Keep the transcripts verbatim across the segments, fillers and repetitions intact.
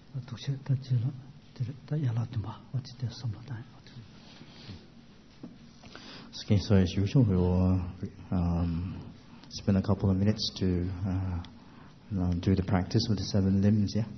读写得记了，这个大家老听吧，我记得什么单。 Okay, so as usual, we will um, spend a couple of minutes to uh, uh, do the practice with the seven limbs, yeah?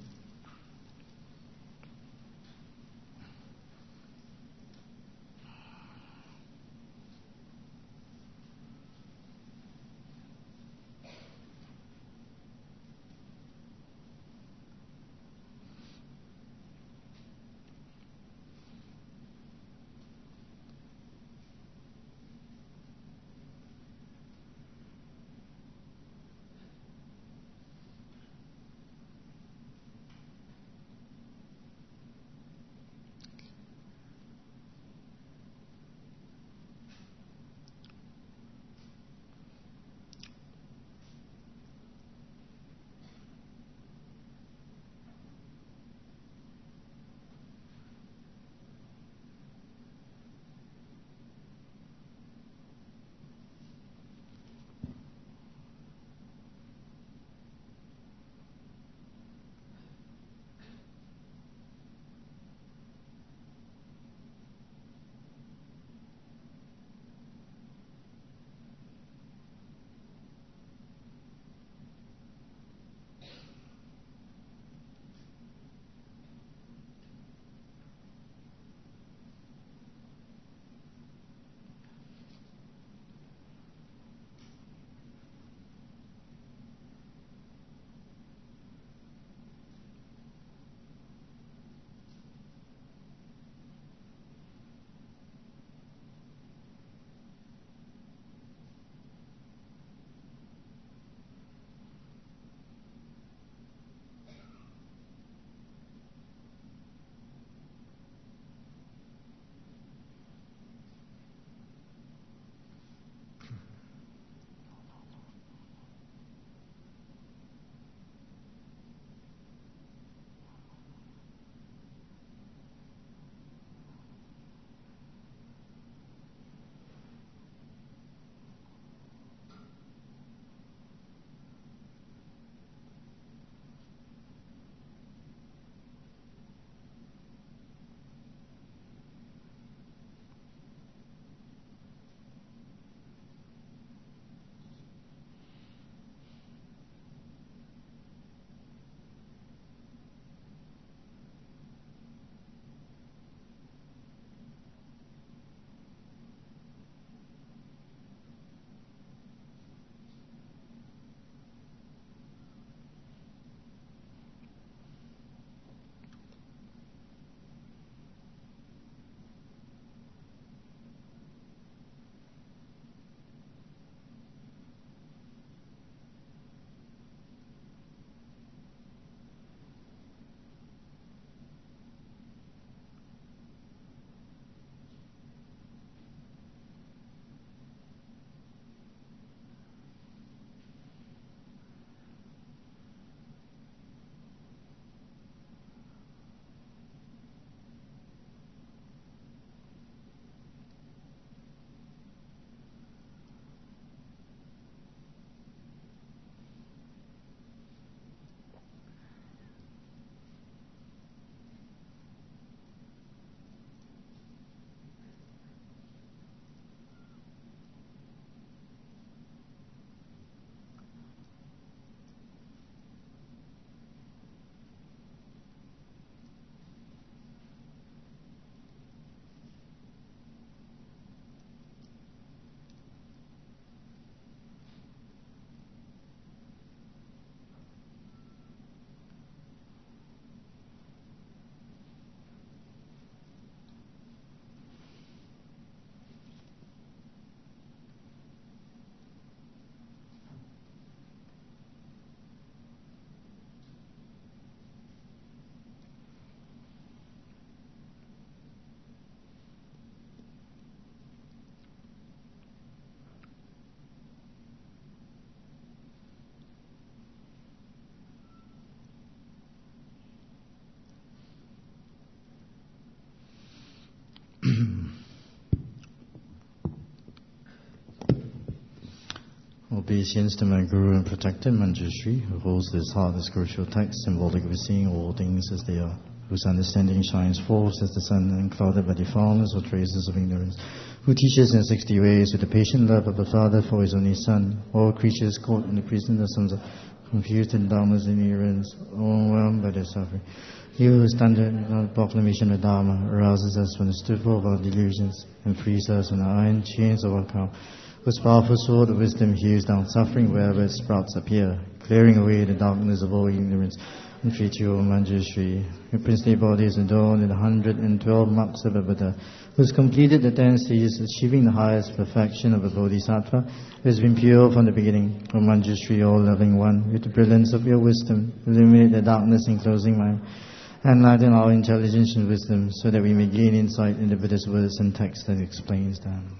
obeisance to my Guru and Protector Manjushri, who holds this heart, this crucial text, symbolic of seeing all things as they are, whose understanding shines forth as the sun unclouded by defilements or traces of ignorance, who teaches in sixty ways with the patient love of a father for his only son, all creatures caught in the prison of some confused in darkness and ignorance, overwhelmed by their suffering. You who stand in the proclamation of Dharma arouses us from the stupor of our delusions and frees us from the iron chains of our karma, whose powerful sword of wisdom hews down suffering wherever its sprouts appear, clearing away the darkness of all ignorance. And treat you, O Manjushri, your princely body is adorned in the hundred and twelve marks of a Buddha, who has completed the ten stages, achieving the highest perfection of a Bodhisattva, who has been pure from the beginning. O Manjushri, all-loving one, with the brilliance of your wisdom, illuminate the darkness enclosing mind, and enlighten our intelligence and wisdom, so that we may gain insight in the Buddha's words and text that explains them.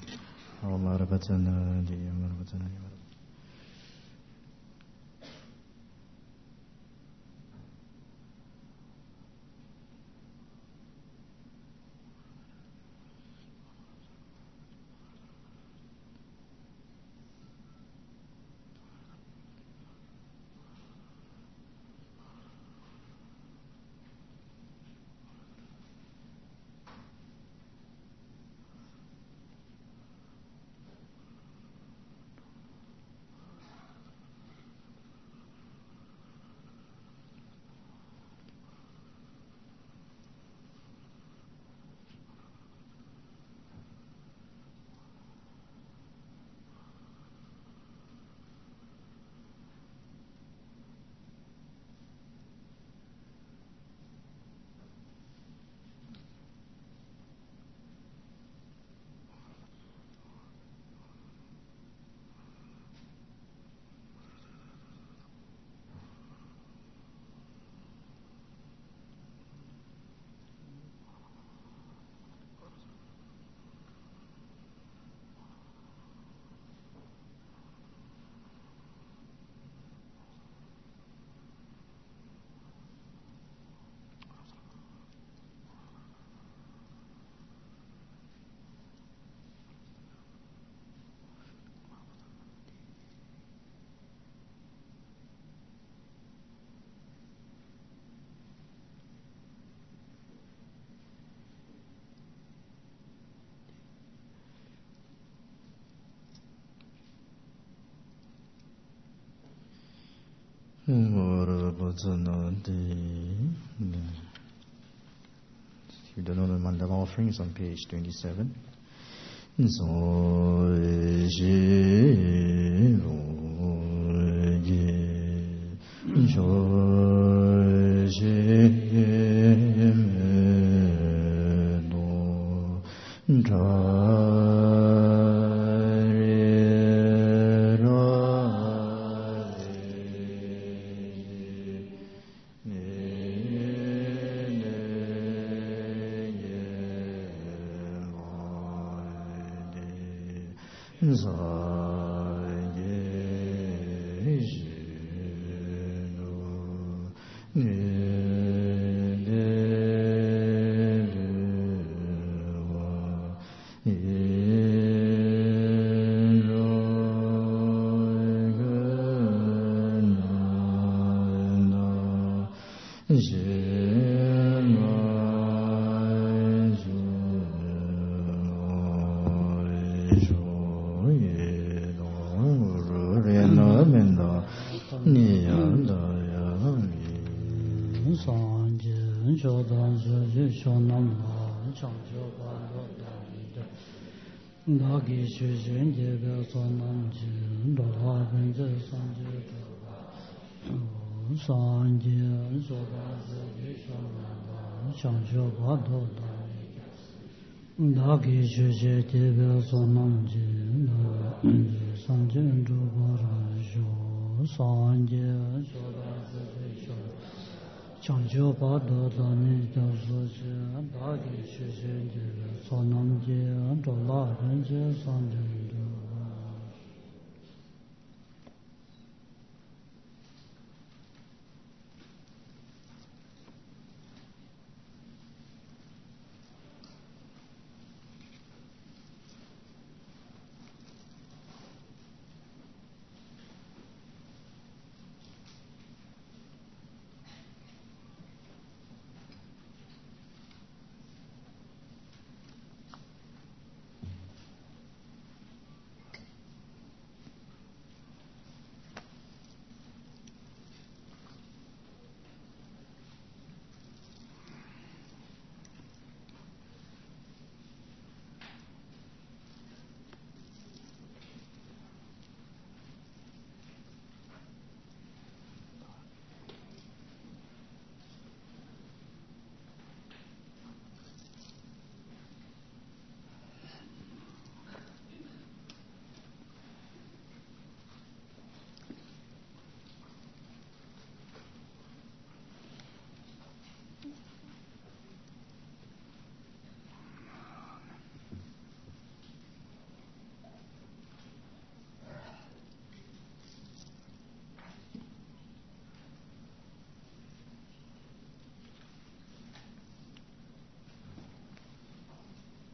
You don't know the mandala offerings on page twenty-seven.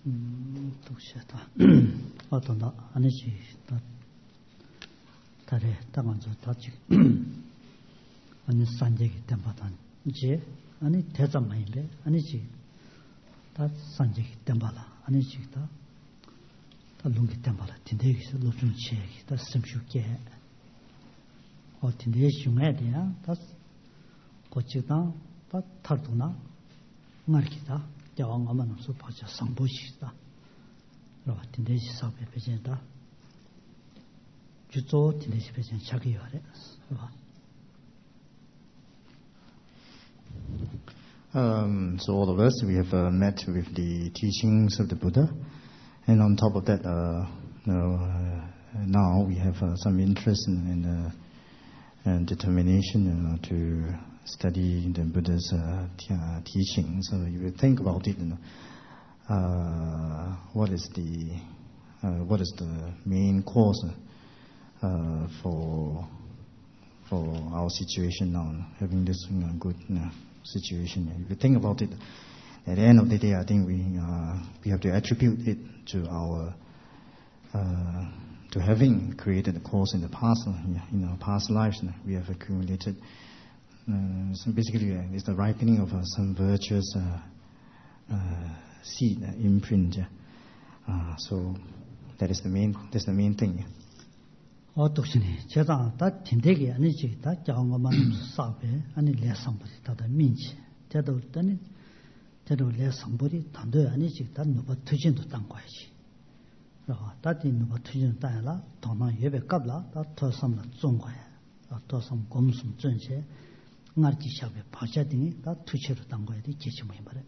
음, 독시다. 어떤 나 아니지. 다 다래 당한서 다지. 아니 산재기 때마다 이제 아니 대자만인데 아니지. 다 산재기 때마다 아니지. 다 다 롱기 때마다 딘데기서 로좀 치기 다 심슈게. 어 딘데 중에 돼야 다 고치다 다 탈도나 말기다. 야왕가만 없어 봐서 상보시다. 그러고 딘데시 사업에 배진다. 주조 딘데시 배진 자기 요래. Um, so all of us, we have uh, met with the teachings of the Buddha, and on top of that, uh, you know, uh, now we have uh, some interest in, in uh, and determination, you know, to study the Buddha's uh, t- uh, teaching. So you will think about it, you know, uh, what is the uh, what is the main cause uh, for for our situation now, having this you know, good you know, situation. If you think about it, at the end of the day, I think we uh, we have to attribute it to our uh, to having created a cause in the past, in our past lives. We have accumulated. Uh, so basically, uh, it's the ripening of uh, some virtuous uh, uh, seed, uh, imprint. Uh, so that is the main. That's the main thing. 어 독신이 제가 다 딘데기 아니지 다 자원가만 사배 아니 레상부리 다다 민지 제도 때는 제도 레상부리 단도 아니지 다 누가 투진도 땅 거야지. 그러고 다디 누가 투진 땅이라 동남 예배 갑라 다 더섬나 종 거야. 더섬 검숨 전세 응아지 샤베 파샤딩이 다 투체로 땅 거야 돼 계시 뭐 말해.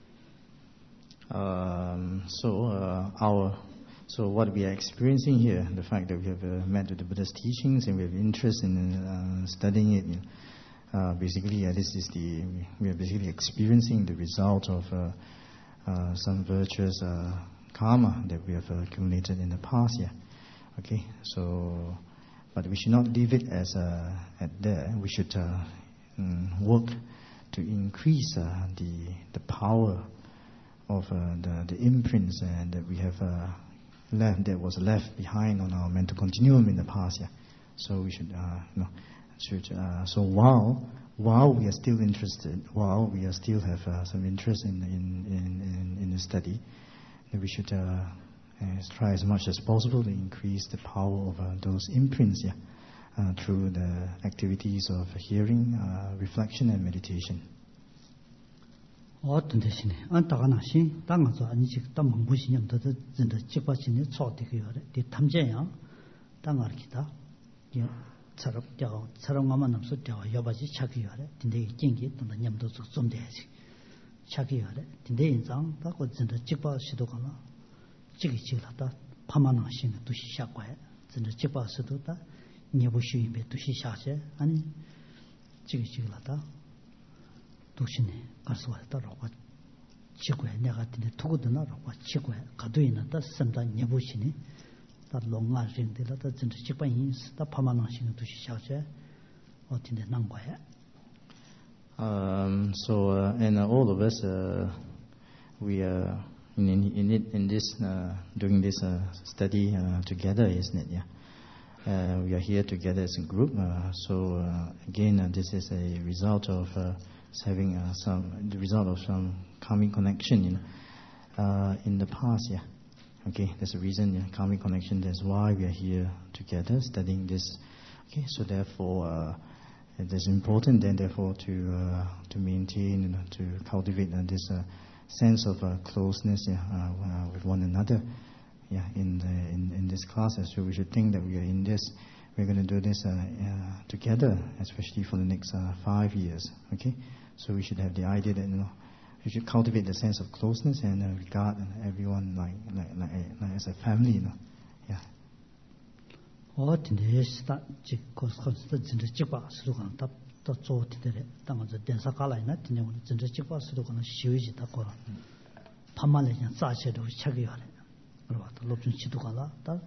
Um so uh, our So what we are experiencing here, the fact that we have uh, met with the Buddha's teachings and we have interest in uh, studying it, you know, uh, basically uh, this is the, we are basically experiencing the result of uh, uh, some virtuous uh, karma that we have uh, accumulated in the past, yeah. Okay, so, but we should not leave it as uh, at there. We should uh, mm, work to increase uh, the the power of uh, the, the imprints uh, that we have uh, left that was left behind on our mental continuum in the past, yeah. So we should, uh, you know, should, uh, so while while we are still interested, while we are still have uh, some interest in in, in, in the study, we should uh, uh, try as much as possible to increase the power of uh, those imprints, yeah, uh, through the activities of hearing, uh, reflection, and meditation. 어떤 대신에 안타가나시 땅에서 아니지 땅 망부신념 더 진짜 직바신이 초대기요래 디 탐제야 땅을 기다 이 차럽죠 차럽가만 없어 저 여바지 차기요래 근데 경기 또 냠도 좀 돼야지 차기요래 근데 인상 갖고 진짜 직바시도 가나 지기 지라다 파마나신 도시 샤과에 진짜 직바시도 다 녀부시임에 도시 샤세 아니 지기 지라다 도시네 가서 왔다라고 지구에 내가 근데 두고드나라고 지구에 가도 있는다 섬다 내보시니 다 롱아진들다 진짜 직반인 다 파마나신 도시 샤제 어딘데 난 거야. Um so uh, and uh, all of us uh, we are in in it in this uh, doing this uh, study uh, together, isn't it? Yeah. Uh, we are here together as a group. Uh, so uh, again, uh, this is a result of uh, having uh, some the result of some karmic connection, you know, uh, in the past. Yeah, okay, that's the reason. Yeah, karmic connection. That's why we are here together studying this. Okay, so therefore, uh, it is important then, therefore, to uh, to maintain, you know, to cultivate uh, this uh, sense of uh, closeness, yeah, uh, uh, with one another. Yeah, in the in in this class, so we should think that we are in this. We're going to do this uh, uh, together, especially for the next uh, five years. Okay. So we should have the idea that, you know, we should cultivate the sense of closeness and uh, regard everyone like like, like like as a family, you know. Yeah. 어 근데 스타 지 코스코스 진짜 직바 수도관 답더 좋티데 당어서 densa 깔아이나 근데 오늘 진짜 직바 수도관 쉬우지 다 거라. 판말에 그냥 싸셔도 차기요래. 그러고 또 높은 시도가라 다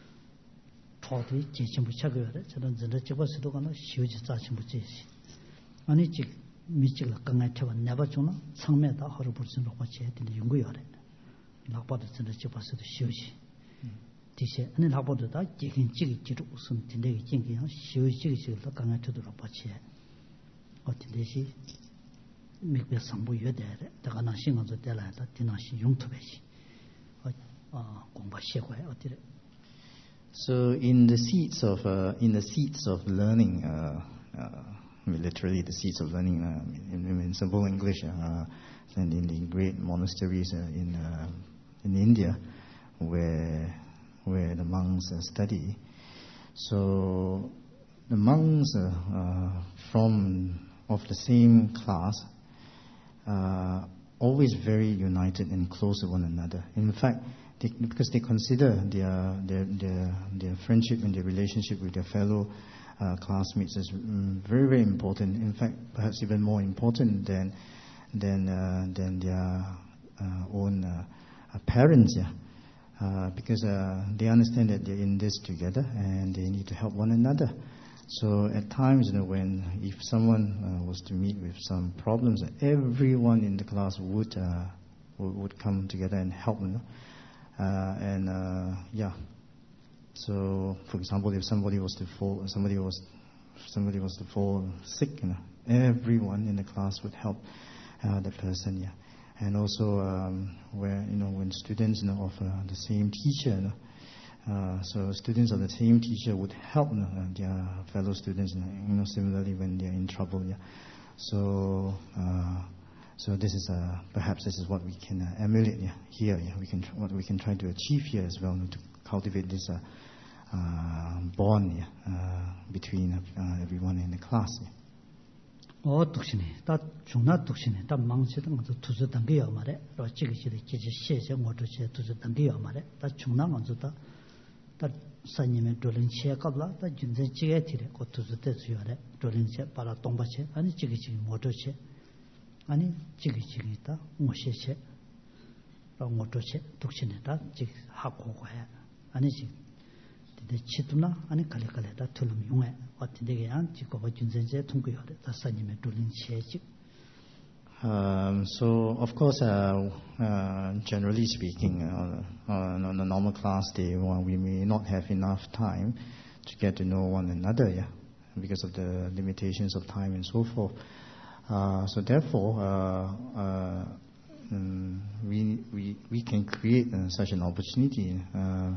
초디 제심부 차기요래. 저는 진짜 직바 수도관 쉬우지 싸심부 제시. 아니 지 미치가 강에 태워 내가 주나 상매다 허를 볼수 놓고 제한테 연구요래. 낙보도 전에 접어서休息 디세 아니 낙보도 다 지금 지기 지도 무슨 된데 진행休息지기도 강한 되도록 받지 어떻게시 맥배 상부 여대래 다가 나 신경도 될라다 디나시 용토배시 어 공부 시고에 어떻게 So in the seats of uh, in the seats of learning, uh, uh, I mean literally the seats of learning uh, in, in simple English, uh, and in the great monasteries uh, in uh, in India, where where the monks uh, study. So the monks uh, uh, from of the same class uh, always very united and close to one another. In fact. They, because they consider their, their their their friendship and their relationship with their fellow uh, classmates as um, very very important. In fact, perhaps even more important than than uh, than their uh, own uh, uh, parents. Yeah, uh, because uh, they understand that they're in this together and they need to help one another. So at times, you know, when if someone uh, was to meet with some problems, everyone in the class would uh, would, would come together and help. You know? Uh, and uh, yeah, so for example, if somebody was to fall, somebody was, somebody was to fall sick, you know, everyone in the class would help uh, the person. Yeah, and also um, where you know when students you know of uh, the same teacher, you know, uh, so students of the same teacher would help you know, uh, their fellow students. You know, you know, similarly when they are in trouble. Yeah, so. Uh, So this is uh, perhaps this is what we can uh, emulate yeah, here. Yeah, we can tr- what we can try to achieve here as well, you know, to cultivate this uh, uh, bond yeah, uh, between uh, everyone in the class. Yeah. 어 독신이 다 중나 독신이 다 망치던 것도 두저 단계야 말에 또 지기지도 지지 시제 모두 제 두저 단계야 말에 다 중나 먼저 다 다 사님의 돌린치에 qabla 다 준제 지게 티래 그 두저 때주야래 돌린치 바라 동바체 아니 지기지 모두 제 아니 지기지기다 무시체 라고도체 독신에다 지 하고고야 아니지 근데 치두나 아니 칼칼에다 틀음 용해 어떻게 양 지고가 준전제 통고요 다사님의 돌린치에지 Um, so of course, uh, uh, generally speaking, uh, uh, on a normal class day, well, we may not have enough time to get to know one another, yeah, because of the limitations of time and so forth. Uh, so therefore, uh, uh, um, we, we, we can create uh, such an opportunity uh,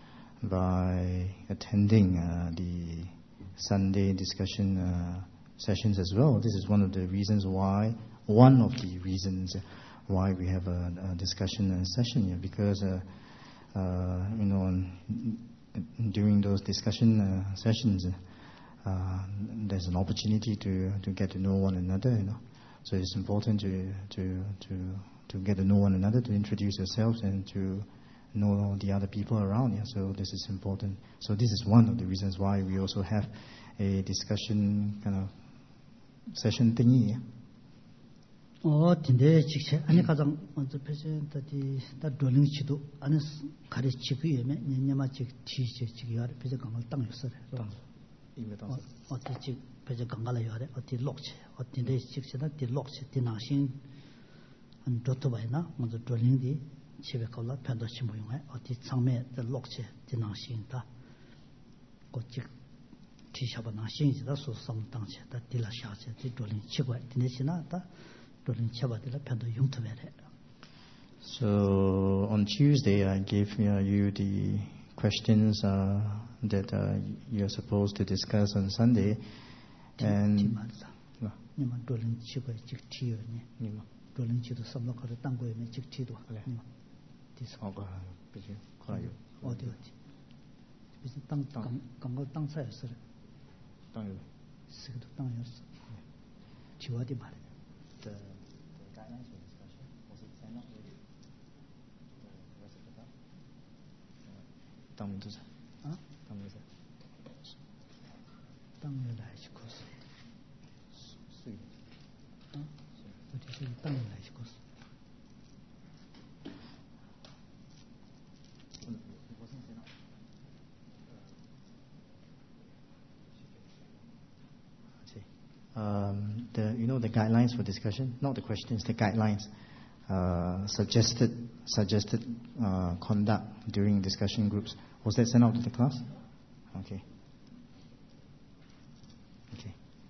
by attending uh, the Sunday discussion uh, sessions as well. This is one of the reasons why, one of the reasons why we have a, a discussion uh, session here, because uh, uh, you know during those discussion uh, sessions. Uh, there's an opportunity to, to get to know one another, you know. So it's important to, to, to, to get to know one another, to introduce yourselves and to know the other people around. Yeah. So this is important. So this is one of the reasons why we also have a discussion kind of session thingy. Yeah. 어, 근데 직체 아니 가장 먼저 패션들이 다 돌링치도 안에 가르치고 예매 년년마 직 티시 지기가 비저 강을 땅 있어요. 어, 어떻게 배제 강가를 해야 돼? 어떻게 록체? 어떻게 직세다 디 록체 디나신 안 좋다바이나 먼저 돌링디 집에 걸라 편도시 모용해 어디 상매 더 록체 디나신다. 고직 티샤바 나신이다 소섬 당체다 딜라샤체 디 돌링 치고 디네시나다 돌링 쳐바들 편도 용토베래. So on Tuesday I gave uh, you the questions uh, that uh, you're supposed to discuss on Sunday, and 니만 돌린 치고 직티요니 니만 돌린 치도 섬록하러 땅고에면 직티도 니만 디스 어가 비지 거라요 어디 어디 비지 땅땅 강가 땅 사였어 땅요 스기도 땅이었어 지와디 말해 the the guidelines for discussion was it sent out already the rest of the time 땅문도사 어 땅문도사 땅을 라이시 코스 수이 어 어디 지금 땅을 라이시 코스 Um, the you know the guidelines for discussion, not the questions, the guidelines. uh, suggested suggested uh, conduct during discussion groups. Was that sent out to the class? Okay. Okay.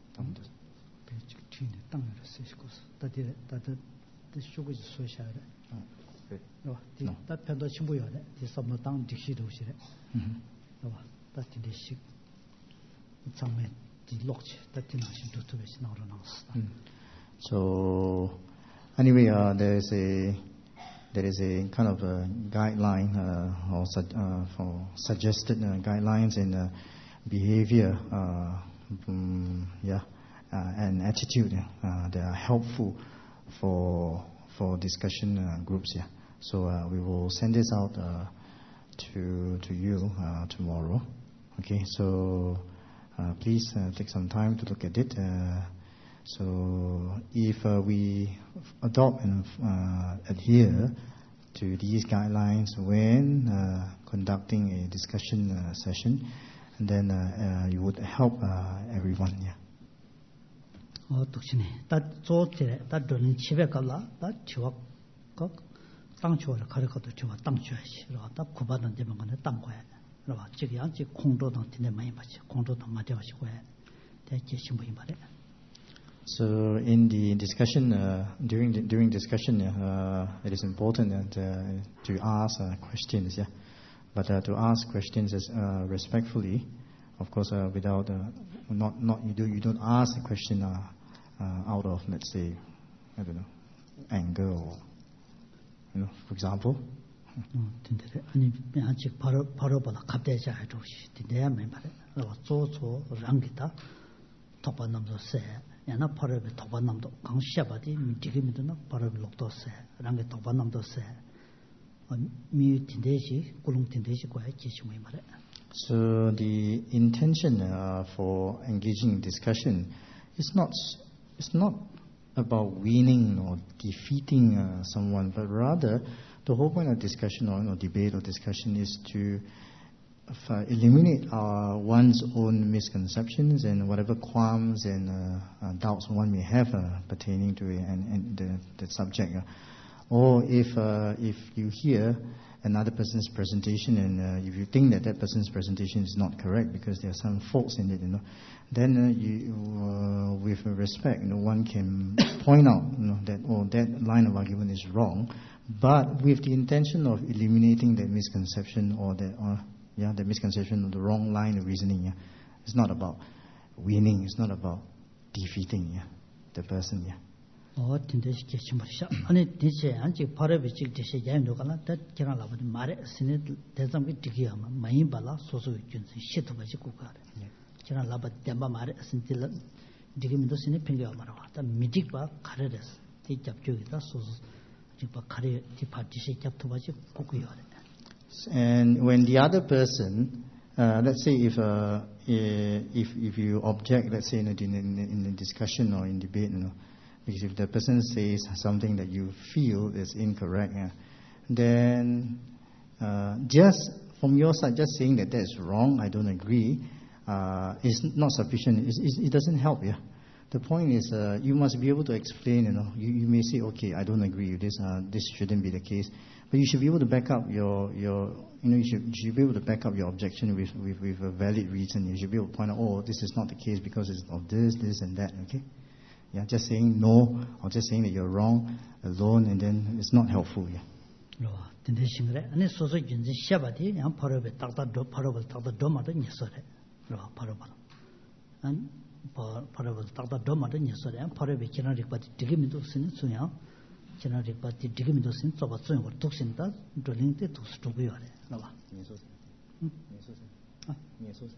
No. That pen does you the some not down the sheet of it. No, that in the ship. Some men the lock that did not do to us not announced. So anyway, uh, there is a there is a kind of a guideline uh, or su- uh, for suggested uh, guidelines in uh, behavior, uh, um, yeah, uh, and attitude uh, that are helpful for for discussion uh, groups. Yeah, so uh, we will send this out uh, to to you uh, tomorrow. Okay, so uh, please uh, take some time to look at it. Uh, so if uh, we adopt and uh, adhere to these guidelines when uh, conducting a discussion uh, session, and then uh, uh, you would help uh, everyone. Yeah. 어, 독신이 다 조제 다 돌린 집에 갈라 다 지역 그 땅주를 가르쳐도 좀 땅주야지. 그러고 다 구바는 되면 거는 땅과야. 그러고 지금 양지 공도당 팀에 많이 받지. 공도당 맞아 가지고 해. 대체 신부이 말해. So in the discussion uh, during the, during discussion uh, it is important that, uh, to ask uh, questions, yeah. But uh, to ask questions as, uh, respectfully, of course, uh, without uh, not not you do you don't ask a question uh, uh, out of, let's say, I don't know, anger or, you know, for example. 근데 아니 아직 바로 바로 바로 갑대자 해주시. 내가 말 말해. 그러고 조조 랑기다 독반남도 세. 야나 바로에 독반남도 강시아바디 미디기미도나 바로에 lok도 세. 랑게 독반남도 세. 미 tindeji kulung tindeji kwa jichimui mare. So the intention uh, for engaging in discussion is not it's not about winning or defeating uh, someone, but rather the whole point of discussion or, or debate or discussion is to uh, eliminate uh, one's own misconceptions and whatever qualms and uh, uh, doubts one may have uh, pertaining to it and, and the, the subject. Uh, or if uh, if you hear another person's presentation and uh, if you think that that person's presentation is not correct because there are some faults in it, you know, then uh, you, uh, with respect, you know, one can point out, you know, that oh, that line of argument is wrong, but with the intention of eliminating that misconception or that uh, yeah, the misconception of the wrong line of reasoning. Yeah, it's not about winning. It's not about defeating. Yeah, the person. Yeah. 어, tindeji jichimurisha. 아니 디제 안지 바로에 직 디제 야인도가나 다 기랑 라버디 말에 스네 대zam기 디기야마 많이 발라 소소 준시 시도가지 고가래. 기랑 라버 덴바 말에 스인틸 디기민도 스네 핑겨 말아. 다 미직바 가레레스. 디 잡조기다 소소 지바 가레 디 파티시 잡토바지 고고요래. And when the other person, uh, let's say if uh, if if you object, let's say in a, in, in a discussion or in debate, you know, because if the person says something that you feel is incorrect, yeah, then uh, just from your side, just saying that that's wrong, I don't agree, uh, is not sufficient. It's, it's, it doesn't help. Yeah, the point is uh, you must be able to explain. You know, you, you may say, okay, I don't agree with this. Uh, this shouldn't be the case. But you should be able to back up your, your you know, you should, you should be able to back up your objection with, with, with a valid reason. You should be able to point out, oh, this is not the case because it's of this, this, and that. Okay. Yeah, just saying no or just saying that you're wrong alone, and then it's not helpful. Yeah. 로 딘데싱그래 아니 소소 준지 샤바디 양 바로베 딱다도 바로벌 딱다도 마도 니소래. 로 바로벌 안 바로벌 딱다도 마도 니소래. 바로베 지나리 바디 디기미도 쓰는 소야. 지나리 바디 디기미도 쓰는 저바 소용 걸 독신다 돌링테 독스토고요래. 로 봐. 니소세. 응? 니소세. 아, 니소세.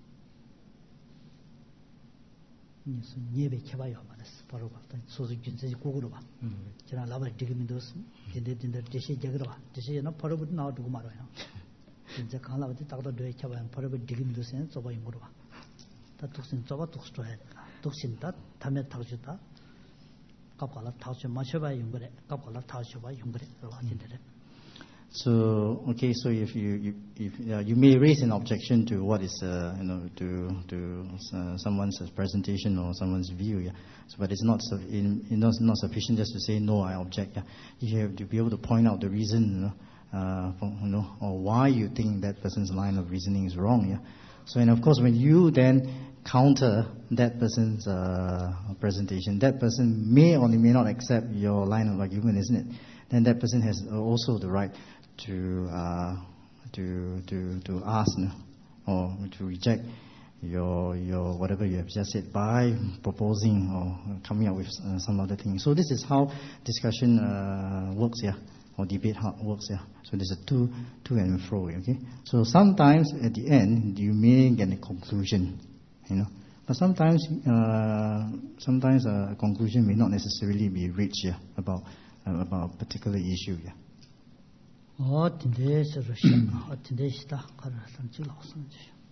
니소 예배 개봐요 말았어. 바로 봤다. 소소 준지 고구로 봐. 지나 라바 디기미도 근데 근데 대시 제거로 봐. 대시나 바로 나와두고 말아요. 진짜 강라바디 딱다 돼 쳐봐요. 바로 디기미도 센 저바 임으로 봐. 다 독신 저바 독스토해. 독신다 담에 타주다. 갑발라 타주 마셔봐 용거래. 갑발라 타주봐 용거래. 그러고 하는데. So okay, so if you you if uh, you may raise an objection to what is uh, you know to to uh, someone's presentation or someone's view, yeah. So, but it's not su- in, in not, not sufficient just to say no, I object. Yeah. You have to be able to point out the reason, you know, uh, for, you know, or why you think that person's line of reasoning is wrong. Yeah. So, and of course, when you then counter that person's uh, presentation, that person may or may not accept your line of argument, isn't it? Then that person has also the right to uh, to to to ask, you know, or to reject your your whatever you have just said by proposing or coming up with uh, some other thing. So this is how discussion uh, works, yeah, or debate how works, yeah. So there's a two to and fro, okay. So sometimes at the end you may get a conclusion, you know, but sometimes uh, sometimes a conclusion may not necessarily be reached, yeah, about uh, about a particular issue, yeah. 어, 근데서 러시아, 어, 근데시다. 가라선 줄라선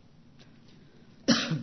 주.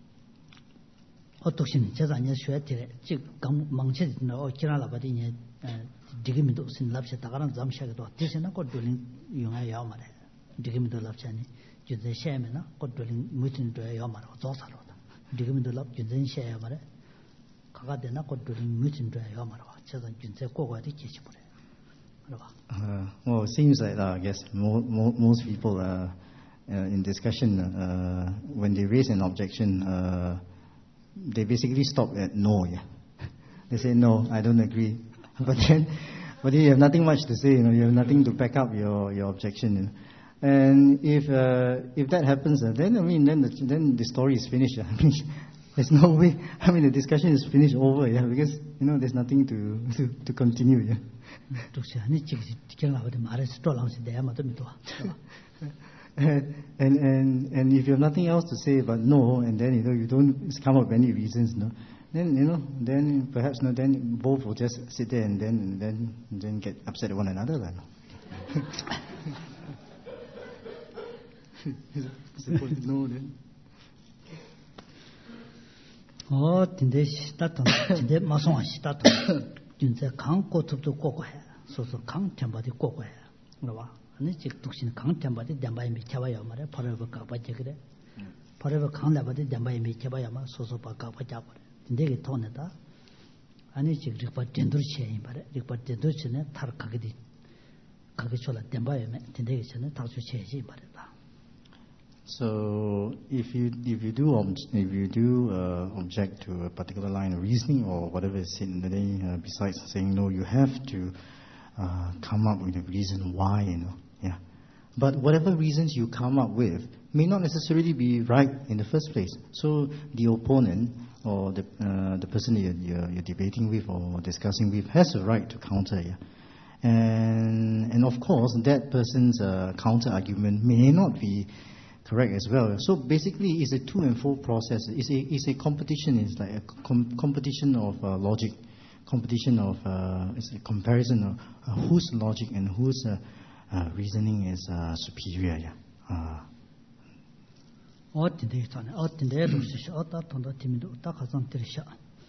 어떻게는 제자냐 쉬어야 즉 망치는 어 지나라바디니 디기미도 sin 랍시 다가란 잠샤도 대신에 거들린 용아야 말해. 디기미도 랍샤니 주제 샤메나 거들린 무튼 돼야 말어. 조사로다. 디기미도 랍 주제 샤야 말해. 가가 되나 거들린 무튼 돼야 말어. 제가 주제 고고하게 계시 버려. Uh, well, it seems that uh, I guess mo- mo- most people uh, uh, in discussion, uh, when they raise an objection, uh, they basically stop at no. Yeah, they say no, I don't agree. But then, but then you have nothing much to say. You know, you have nothing to back up your, your objection. You know? And if uh, if that happens, uh, then I mean, then the, then the story is finished. I mean, there's no way. I mean, the discussion is finished over. Yeah, because you know, there's nothing to to, to continue. Yeah. and, and and and if you have nothing else to say but no, and then you know you don't come up with any reasons, no, then you know then perhaps no, then both will just sit there and then and then and then get upset at one another, then. Suppose no, then. 어, 근데 시다던 근데 마송아 시다던 진짜 강고 톱도 꼬고 해. 소소 강 템바디 꼬고 해. 그러봐. 아니 즉 독신 강 템바디 담바이 미쳐봐야 말해. 버려버 가봐지 그래. 버려버 강나바디 담바이 미쳐봐야 말 소소 바가 바자 버려. 근데 이게 돈에다 아니 즉 리바 덴도르치에 말해. 리바 덴도르치네 타르 가게디 가게 졸라 담바이 근데 이게 전에 다수 체지 말이다. So if you if you do ob- if you do uh, object to a particular line of reasoning or whatever is said in the day, uh, besides saying no, you have to uh, come up with a reason why, you know, yeah. But whatever reasons you come up with may not necessarily be right in the first place. So the opponent or the uh, the person you're, you're, you're debating with or discussing with has a right to counter, yeah. And and of course that person's uh, counter argument may not be correct as well. So basically, it's a to and fro process. It's a it's a competition. It's like a com- competition of uh, logic, competition of uh, it's a comparison of uh, whose logic and whose uh, uh, reasoning is uh, superior. Yeah. Uh. 어떤데 있잖아. 어떤데 루시시 어따 돈도 팀도 딱 가서 들으셔.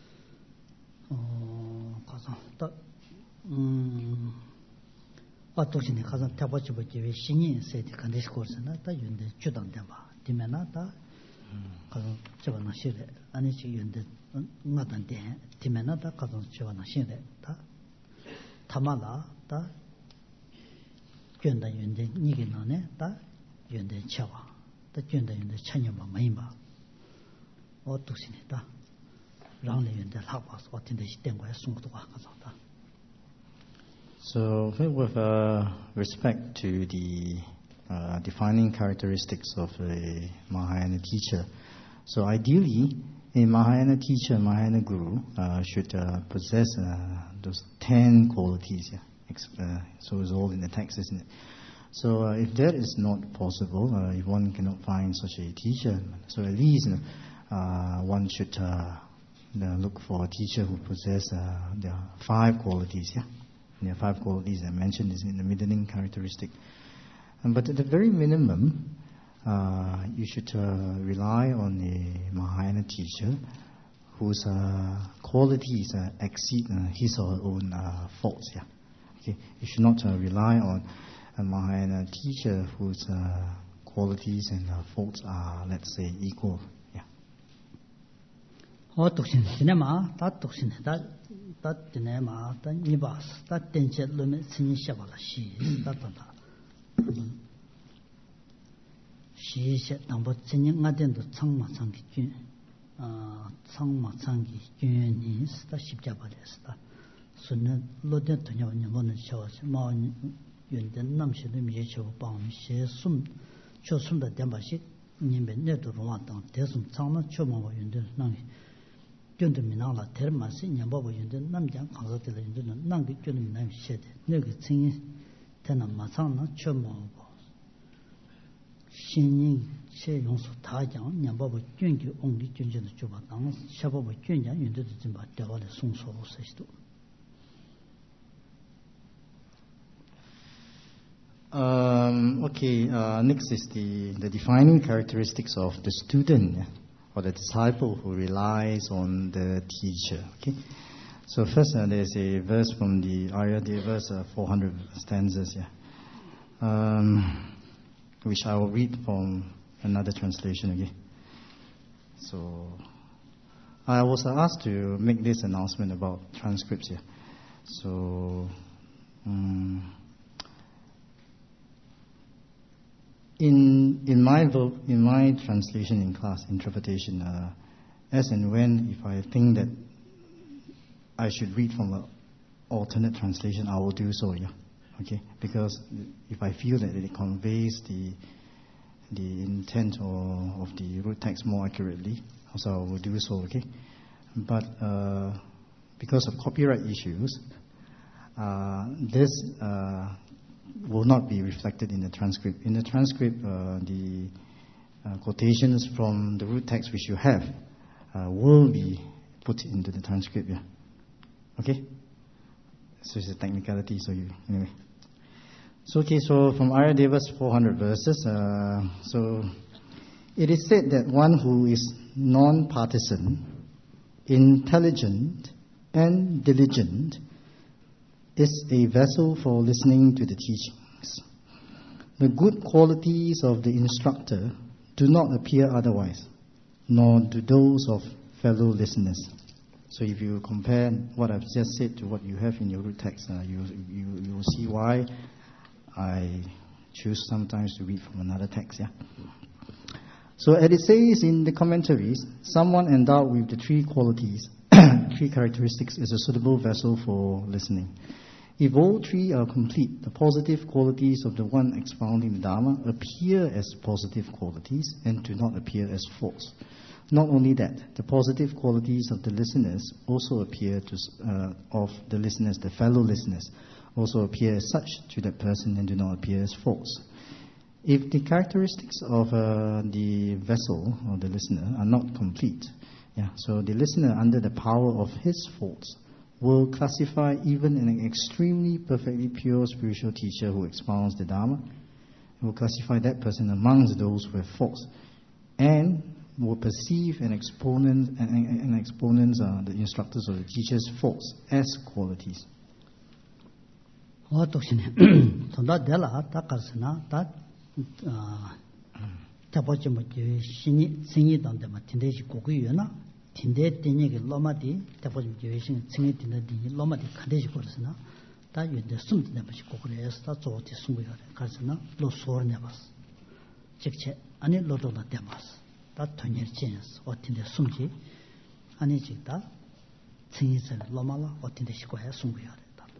어 가서 딱음 어떻게 가서 타버지 버지 신이 세대 컨디션 코스나 다 윤데 주던데 봐. 디면나 다 가서 저거나 시래. 아니 지 윤데 나던데 디면나 다 가서 저거나 시래. 다 타마라 다 윤데 윤데 니게 너네 다 윤데 쳐와. 다 윤데 윤데 찬여마 많이 봐. 어떻게 다 랑내 윤데 하고서 어떤데 시된 거야 숨도 가서 다. So with uh, respect to the uh, defining characteristics of a Mahayana teacher, so ideally a Mahayana teacher, Mahayana guru uh, should uh, possess uh, those ten qualities. Yeah? Uh, so it's all in the text, isn't it? So uh, if that is not possible, uh, if one cannot find such a teacher, so at least you know, uh, one should uh, look for a teacher who possesses uh, the five qualities. Yeah. There are five qualities I mentioned is in the middling characteristic. Um, but at the very minimum, uh, you should uh, rely on a Mahayana teacher whose uh, qualities uh, exceed uh, his or her own uh, faults. Yeah. Okay. You should not uh, rely on a Mahayana teacher whose uh, qualities and uh, faults are, let's say, equal. Yeah. Oh, tuksin cinema, that tuksin that that cinema, that nibas, that tension limit, singing shabala, she is that on that. She said, number singing nothing to Changma Changi Jun, Changma Changi Jun is the ship jabalista. So, no, Lodin to your one shows, Mon Yun, the Namshi, the mutual bound, she soon chose from the Dembashi, Nimbin, Neto Rwanda, Tesum Chama, Choma, Yun, Nangi. Junta Minala, Termas, in Yambo, Yun, Namjan, Kazatil, and Nangi, Junam shed, Nugget singing, Tena Masana, Choma. Xinyin xie yong su ta jiang, nian bao jun ju ong li jun jun de zhu ba dang, xia bao jun jiang yun de zhen ba diao le song so lu se du. Um, okay, uh, next is the, the defining characteristics of the student or the disciple who relies on the teacher. Okay, so first uh, there's a verse from the Arya verse, uh, four hundred stanzas. Yeah. Um, which I will read from another translation again. So, I was asked to make this announcement about transcripts here. So, um, in in my vo- in my translation in class interpretation, uh, as and when if I think that I should read from an alternate translation, I will do so. Yeah. Okay, because if I feel that it conveys the the intent or of the root text more accurately, so I will do so. Okay, but uh, because of copyright issues, uh, this uh, will not be reflected in the transcript. In the transcript, uh, the uh, quotations from the root text which you have uh, will be put into the transcript. Yeah. Okay. So it's a technicality. So you anyway. So okay, so from Arya Deva's four hundred verses, uh, so it is said that one who is non-partisan, intelligent, and diligent is a vessel for listening to the teachings. The good qualities of the instructor do not appear otherwise, nor do those of fellow listeners. So if you compare what I've just said to what you have in your root text, uh, you, you, you will see why I choose sometimes to read from another text, yeah. So as it says in the commentaries, someone endowed with the three qualities, three characteristics is a suitable vessel for listening. If all three are complete, the positive qualities of the one expounding the Dharma appear as positive qualities and do not appear as false. Not only that, the positive qualities of the listeners also appear to, uh, of the listeners, the fellow listeners, also appear as such to that person and do not appear as false. If the characteristics of uh, the vessel or the listener are not complete, yeah, so the listener under the power of his faults will classify even an extremely perfectly pure spiritual teacher who expounds the Dharma, will classify that person amongst those who have faults, and will perceive an exponent, an, an exponents, uh, the instructors or the teachers' faults as qualities. Oh, tuksin tonda dela ta karsana ta tabochi mo ji sini singi dande ma tinde ji gogu yona tinde tinde ge loma di tabochi mo ji singi singi tinde di loma di khade ji korsana ta yende sum tinde ma ji gogu re sta zo ti sum yo re karsana lo sor ne bas chekche ani lo do la demas ta tonyer chens o tinde sum ji ani ji ta singi se loma la o tinde ji ko ya sum yo re.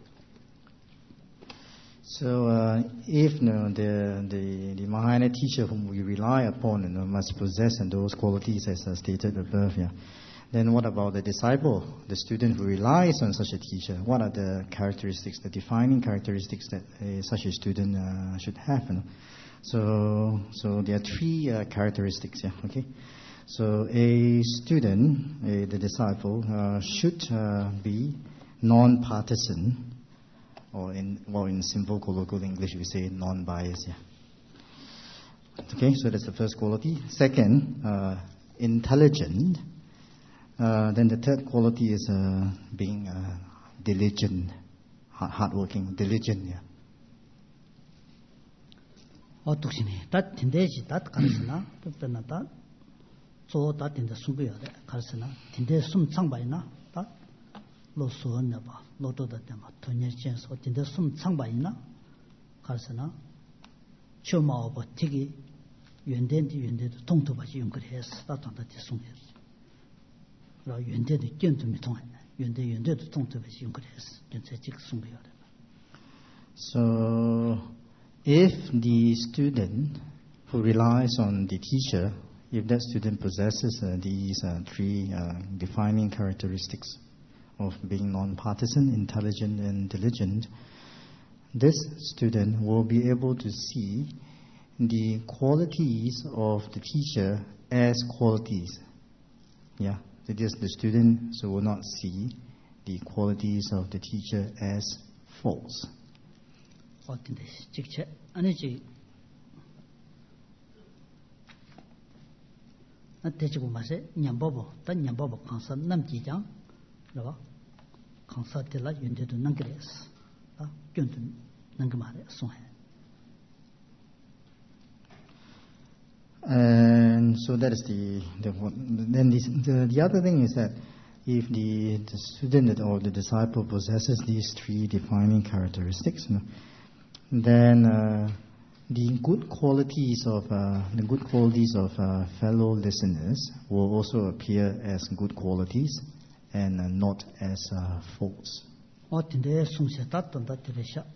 So, uh, if you know, the, the the Mahayana teacher whom we rely upon, you know, must possess and those qualities as uh, stated above, yeah, then what about the disciple, the student who relies on such a teacher? What are the characteristics, the defining characteristics that uh, such a student uh, should have? You know? So, so there are three uh, characteristics, yeah, okay. So, a student, a, the disciple, uh, should uh, be non-partisan. Or in, well, in simple colloquial English, we say non-biased. Yeah. Okay, so that's the first quality. Second, uh, intelligent. Uh, then the third quality is uh, being uh, diligent, hard, hardworking, diligent. Yeah. 어 독신이 다 딘데지 다 가르스나 또변나다 조다 딘데 숨고야 돼 가르스나 딘데 숨 창바이나 다 로수원나 봐 로도다 때마 돈여진서 딘데 숨 창바이나 가르스나 쇼마오버 티기 연된디 연대도 통도바지 연결해서 다 돈다디 숨해 라 연대도 견도 미통해 연대 연대도 통도바지 연결해서 전체 직 숨고야 돼 So if the student who relies on the teacher, if that student possesses uh, these uh, three uh, defining characteristics of being non-partisan, intelligent, and diligent, this student will be able to see the qualities of the teacher as qualities. Yeah, it is the student so will not see the qualities of the teacher as faults. 어떤데 직체 아니지 나 대지고 마세 냠바보 단 냠바보 강사 남지장 그러봐 강사들라 윤대도 남그레스 아 균도 남그 말에 송해 And so that is the, the then this, the the other thing is that if the, the student or the disciple possesses these three defining characteristics, you know, then uh, the good qualities of uh, the good qualities of uh, fellow listeners will also appear as good qualities and uh, not as uh, faults. 어떤데 숨쉬다 던다 들으셔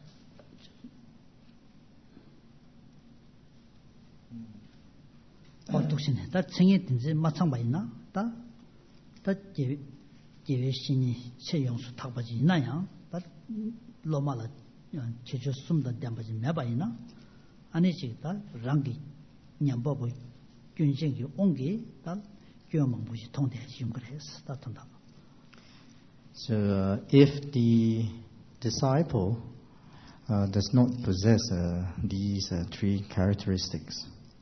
어떻신해 다 청이 든지 마찬가 있나 다다 제 제외신이 최영수 타바지 있나요 다 로마라 제주 숨다 담바지 매바이나 아니지다 랑기 냠바보 균생이 온게 다 교망 무시 통대지 용그래서 다 통다 So uh, if the disciple uh, does not possess uh, these uh, three characteristics,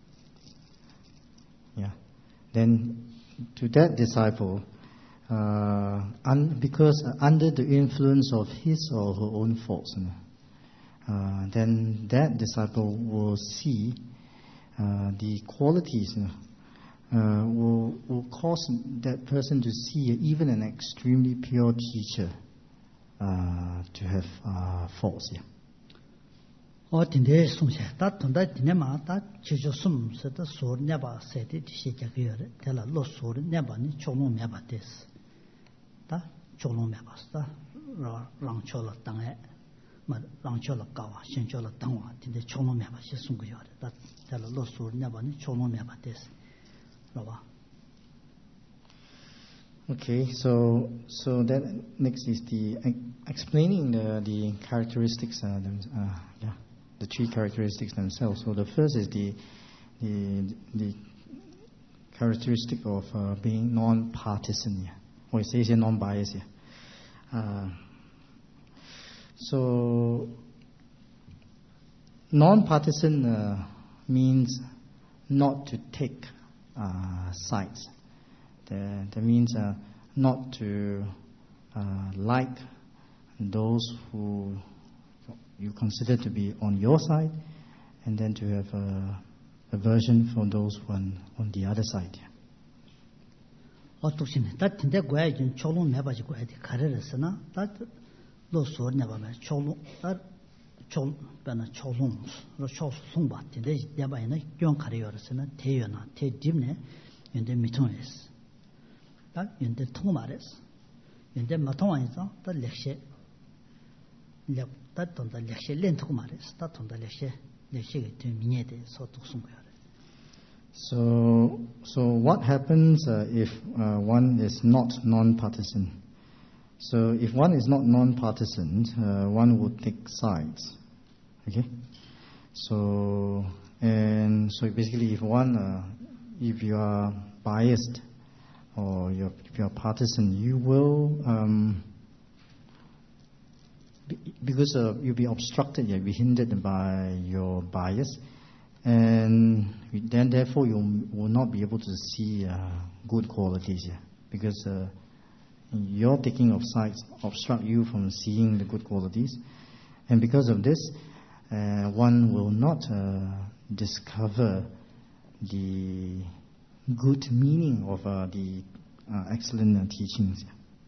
yeah, then to that disciple, uh, un- because under the influence of his or her own faults, you know, uh, then that disciple will see uh, the qualities, you know, uh, will, will cause that person to see even an extremely pure teacher uh, to have uh, faults. Yeah. 어딘데 숨쉬 다 돈다 디네마 다 제주 숨서도 소르냐바 세디 시작이어래 달라 로소르 냐바니 총롱 냐바데스 다 총롱 냐바스다 랑초라 땅에 마 랑초라 가와 신초라 땅와 딘데 총롱 냐바시 숨고요래 다 달라 로소르 냐바니 총롱 냐바데스 봐봐. Okay, so so that next is the uh, explaining the the characteristics, uh, them, uh, yeah, the three characteristics themselves. So the first is the the the characteristic of uh, being non-partisan, yeah, or it says here non-biased, yeah. Uh, so non-partisan uh, means not to take uh, sides. That, that means uh, not to uh, like those who you consider to be on your side, and then to have a aversion for those who are on, on the other side. 어떻신해 다 딘데 고야 좀 총롱 매바지 고야 돼 가르르스나 다 로소 냐바메 총롱 다 총, 배나 총롱 로 총송 봐 딘데 야바이나 경 가려르스나 대연아 대집네 연대 미통에스 다 연대 통 말했어 연대 마통에서 다 렉셰 렉다 돈다 렉셰 렌토고 말했어 다 돈다 렉셰 렉셰게 되 미네데 소독송 거야. So, so what happens uh, if uh, one is not non-partisan? So, if one is not non-partisan, uh, one would take sides. Okay. So, and so basically, if one, uh, if you are biased or you're, if you are partisan, you will, um, be, because uh, you'll be obstructed, you'll be hindered by your bias. And then, therefore, you will not be able to see uh, good qualities here, because uh, your taking of sides obstruct you from seeing the good qualities. And because of this, uh, one will not uh, discover the good meaning of uh, the uh, excellent uh, teachings.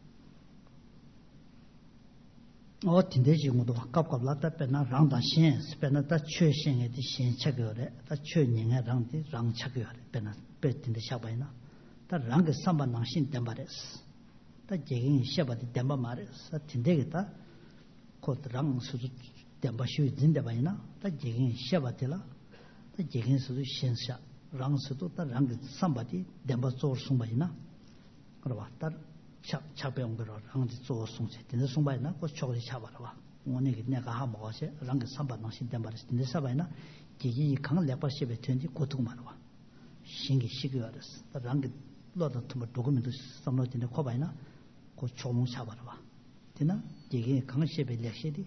我听得起我都搞搞了，但别那让他先，别那他缺陷的先吃个的，他缺人的让的让吃个的，别那别听得下边那，但让个上班能先点把的事，但这个下班的点把嘛的，他听得个他，可让是点把修真的吧那，但这个下班的了，但这个是先下，让是都但让个上班的点把做送吧那，是吧？但 차 차배운 거로 항지 조 송세 근데 송바이나 고 초리 차바라 봐 오늘 내가 하 먹어서 랑게 삼바는 신대 말이 근데 사바이나 기기 강 레버시베 텐지 고통 말아 봐 신기 시기어스 랑게 로도 tum 도구면도 삼로진데 코바이나 고 초몽 차바라 봐 되나 기기 강 시베 렉시디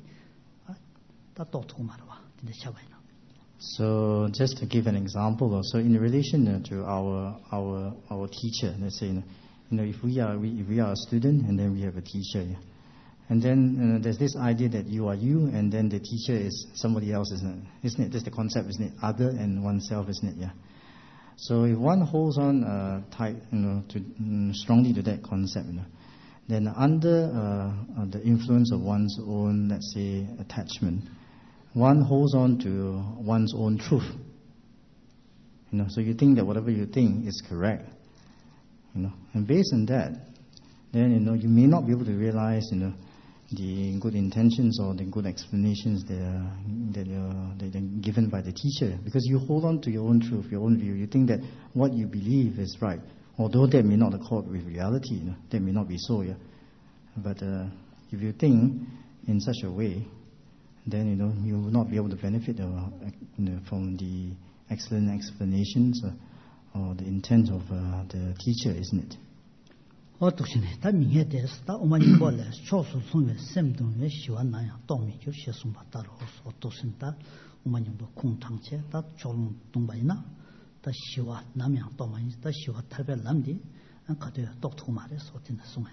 다 도통 말아 봐 근데 차바이나. So just to give an example, so in relation to our our our teacher, let's say, you know, if we are we, if we are a student and then we have a teacher, yeah? And then you know, there's this idea that you are you and then the teacher is somebody else, isn't it? Isn't it? That's the concept, isn't it? Other and oneself, isn't it? Yeah. So if one holds on uh, tight, you know, to, um, strongly to that concept, you know, then under uh, uh, the influence of one's own, let's say, attachment, one holds on to one's own truth. You know, so you think that whatever you think is correct. You know, and based on that, then you know you may not be able to realize, you know, the good intentions or the good explanations that are, that are, that are given by the teacher, because you hold on to your own truth, your own view. You think that what you believe is right, although that may not accord with reality. You know, that may not be so. Yeah, but uh, if you think in such a way, then you know you will not be able to benefit uh, you know, from the excellent explanations uh, or the intent of uh, the teacher, isn't it? 어떻게네? 다 미해대서 다 어머니 볼래 초수 송에 샘동에 시원나야 동미 주시 송바다로 어떻습니다. 어머님도 공탕체 다 조롱 동바이나 다 시와 남양 동바이 다 시와 탈별 남디 가도 똑똑 말해서 어떻게 송해.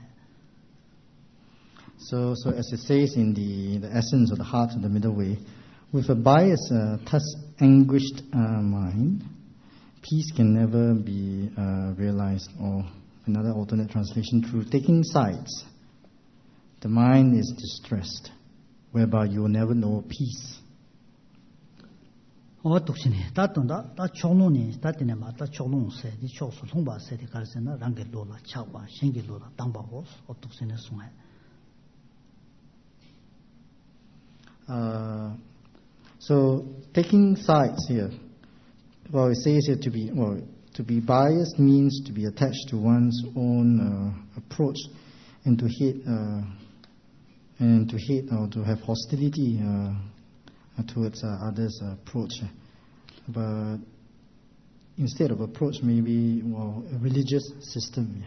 So, so as it says in the, the essence of the heart of the middle way, with a biased, uh, thus anguished uh, mind, peace can never be uh, realized, or another alternate translation, through taking sides. The mind is distressed, whereby you will never know peace. 어떻게네? 다던다 다 총론이 다티네 마다 총론세 디 초수 송바세 디 가르세나 랑게로라 차바 생기로라 당바고 어떻게네 송해. Uh, so taking sides here, well, it says here to be well, to be biased means to be attached to one's own uh, approach, and to hate uh, and to hate or to have hostility uh, towards uh, others' approach. But instead of approach, maybe well, a religious system.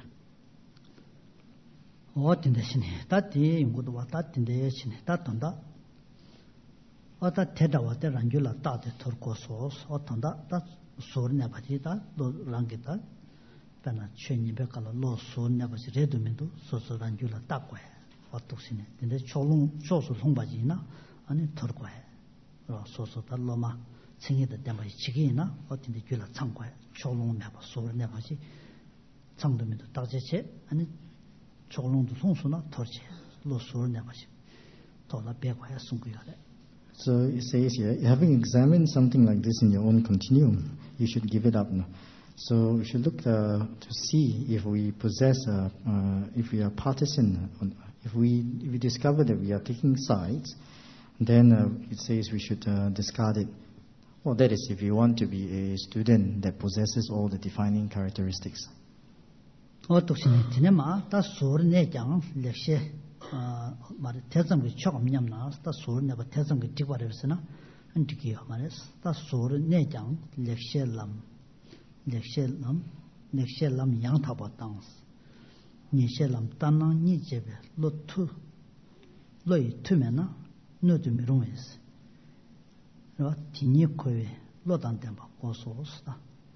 어떤데시네? 다티 인구도 왔다 틴데시네. 다던다 어다 대다와 대란줄라 따데 털고서 어떤다 다 소리네 바지다 랑게다 배나 최니백깔로 로소네 바지 레도면도 소소란줄라 따고 해 어떻시네 근데 초롱 소소 송바지나 아니 털고 해 소소 달로마 생이다 때문에 지기나 어떤데 줄라 창고 해 초롱 내바 소리네 바지 창도면도 따제체 아니 초롱도 송소나 털지 로소네 바지 돌아 배고 해 숨고야 돼. So it says here, having examined something like this in your own continuum, you should give it up. No? So we should look uh, to see if we possess, uh, uh, if we are partisan, uh, if we if we discover that we are taking sides, then uh, it says we should uh, discard it. Well, that is if you want to be a student that possesses all the defining characteristics. 어떻게네? 지네마 다 소리 내장 렉시 아 말에 대성의 조금냠 나왔다 소리 내가 대성의 디바르스나 안티기야 말했어 다 소리 내장 렉셀람 렉셀람 렉셀람 양타바당 니셀람 단나 니제베 로투 로이 투메나 노드미롱에스 로 티니코에 로단템바 고소스다.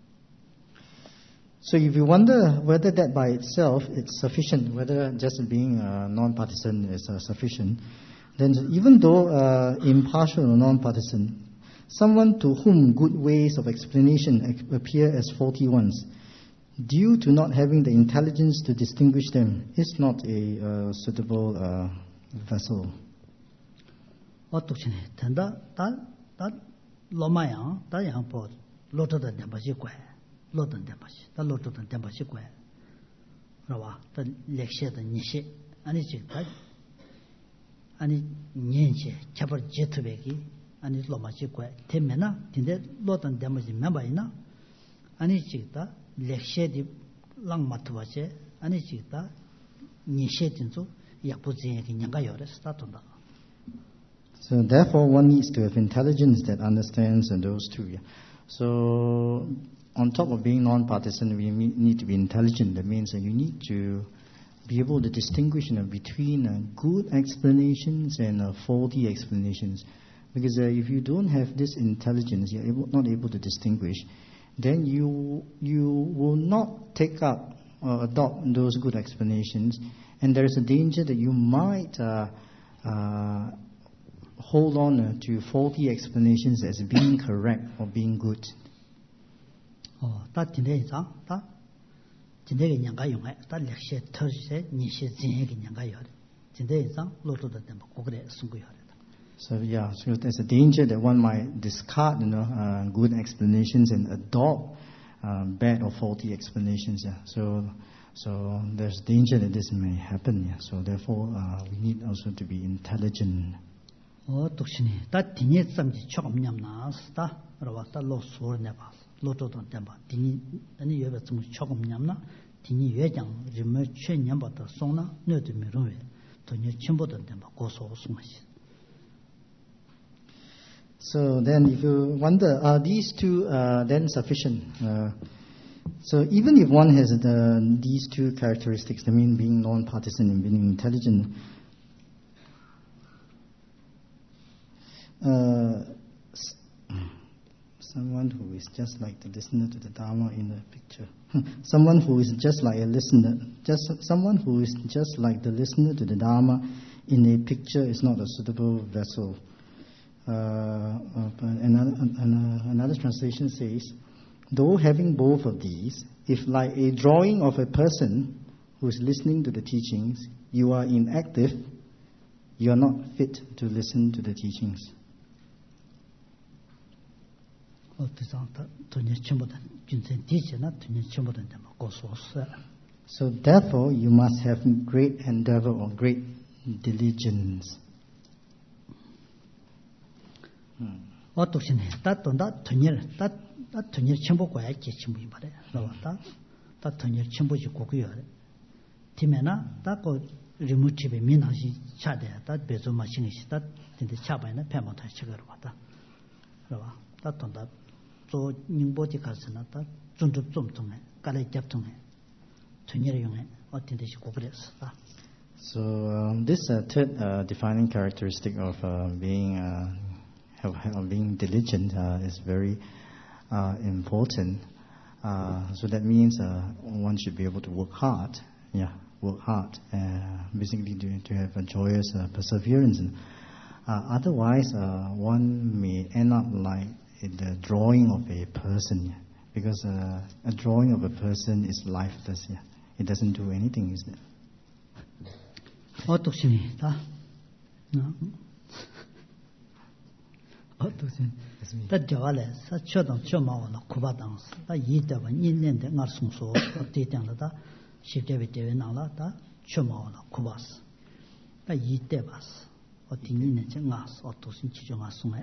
So if you wonder whether that by itself it's sufficient, whether just being uh, non-partisan is uh, sufficient, Then, even though uh, impartial or non-partisan, someone to whom good ways of explanation appear as faulty ones, due to not having the intelligence to distinguish them, is not a uh, suitable uh, vessel. 어떻게 된다? 다, 다, 로마야, 다 양보, 로토던 데바지 과, 로던 데바지, 다 로토던 데바지 과, 그러와, 다 렉시의 니시, 아니 즉, 다, 아니 년시, 차벌 제트백이, 아니 로마지 과, 때문에나, 근데 로던 데바지 멤버이나, 아니 즉, 다 렉시의 랑마트와제, 아니 즉, 다 니시 진주, 약부지에게 년가 열에 스타트한다. So therefore, one needs to have intelligence that understands those two. Yeah. So on top of being non-partisan, we need to be intelligent. That means that you need to be able to distinguish you know, between uh, good explanations and uh, faulty explanations. Because uh, if you don't have this intelligence, you're able, not able to distinguish, then you you will not take up or adopt those good explanations, and there is a danger that you might uh, uh, hold on uh, to faulty explanations as being correct or being good. Oh, that today is ah, that today yang ga yung ai, that lecture Thursday ni shi jin ge yang ga yo. Today is ah, lo to da dem ko gre sung go yo. So yeah, so there's a danger that one might discard, you know, uh, good explanations and adopt uh, bad or faulty explanations. Yeah, so so there's danger that this may happen. Yeah, so therefore uh, we need also to be intelligent. 어, 독신이 다 디니 쌈지 조금 냠나스다. 그러다 로스월 내봐. 로토돈 때봐. 디니 아니 여배 좀 조금 냠나. 디니 외장 리메 최년부터 송나 너도 미로에. 돈이 침보던 때봐. 고소 송마시. So then if you wonder, are these two uh, then sufficient? Uh, so even if one has the, these two characteristics, the mean being non-partisan and being intelligent, Uh, someone who is just like the listener to the Dharma in the picture. Someone who is just like a listener, just someone who is just like the listener to the Dharma in a picture is not a suitable vessel. Uh, another, another translation says, though having both of these, if like a drawing of a person who is listening to the teachings, you are inactive, you are not fit to listen to the teachings. So therefore, you must have great endeavor or great diligence. 어떻게네? 따또다 돈일 따 돈일 첨부 거야 개침부이 말해. 나왔다. 따 돈일 첨부지 고고요. 팀에나 따고 리무티베 미나시 차대. 따 배조 마신이 시다. 근데 차바이나 패모타 치거로 왔다. 그러봐. 따 돈다 저 닝보지 가서나 따 좀좀 좀 통해. 깔에 잡통해. 돈일 용해. 어떤 데시 고그랬어. So um, this uh, third uh, defining characteristic of uh, being uh, of being diligent uh, is very uh, important. Uh, so that means uh, one should be able to work hard. Yeah, work hard. Uh, basically, to, to have a joyous uh, perseverance. And, uh, otherwise, uh, one may end up like in the drawing of a person, yeah? Because uh, a drawing of a person is lifeless. Yeah? It doesn't do anything, isn't it? 어떻습니 다? 어떻지? 다 저발에 사초동 초마오나 쿠바당스 다 이때가 인년대 나송소 어디장다 십제비 대회 나라다 초마오나 쿠바스 다 이때 봤어 어디 있는 제 나스 어떻신 지정아 송해.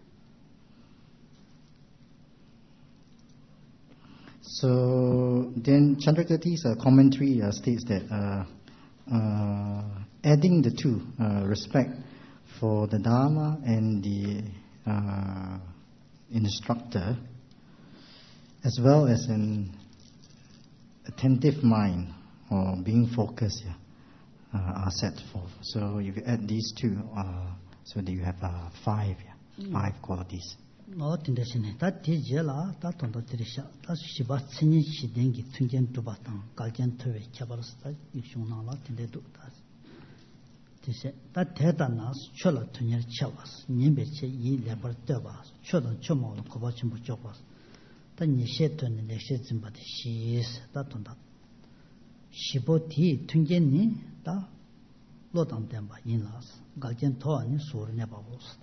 So then Chandrakirti's uh, commentary uh, states that uh, uh, adding the two, uh, respect for the Dharma and the uh, instructor, as well as an attentive mind or being focused, yeah, uh, are set forth. So if you add these two, uh, so that you have uh, five, yeah, five qualities. 어 tinda시네 다 디제라 다 돈도 들이셔 다 시바 신이 시dengi 퉁견 두바당 갈견 토에 개발스다 육중나라 tin데도 다 this that Tetanas, Chola Tunya Chavas, Nimbeche, Yi Labertevas, Chodan Chomo, Kovachimbo Jovas. Then you said to the next but she is that on that. Shiboti, Tungeni, da Lotan Demba, in-laws, Gajan Toan, Sur Nebavos.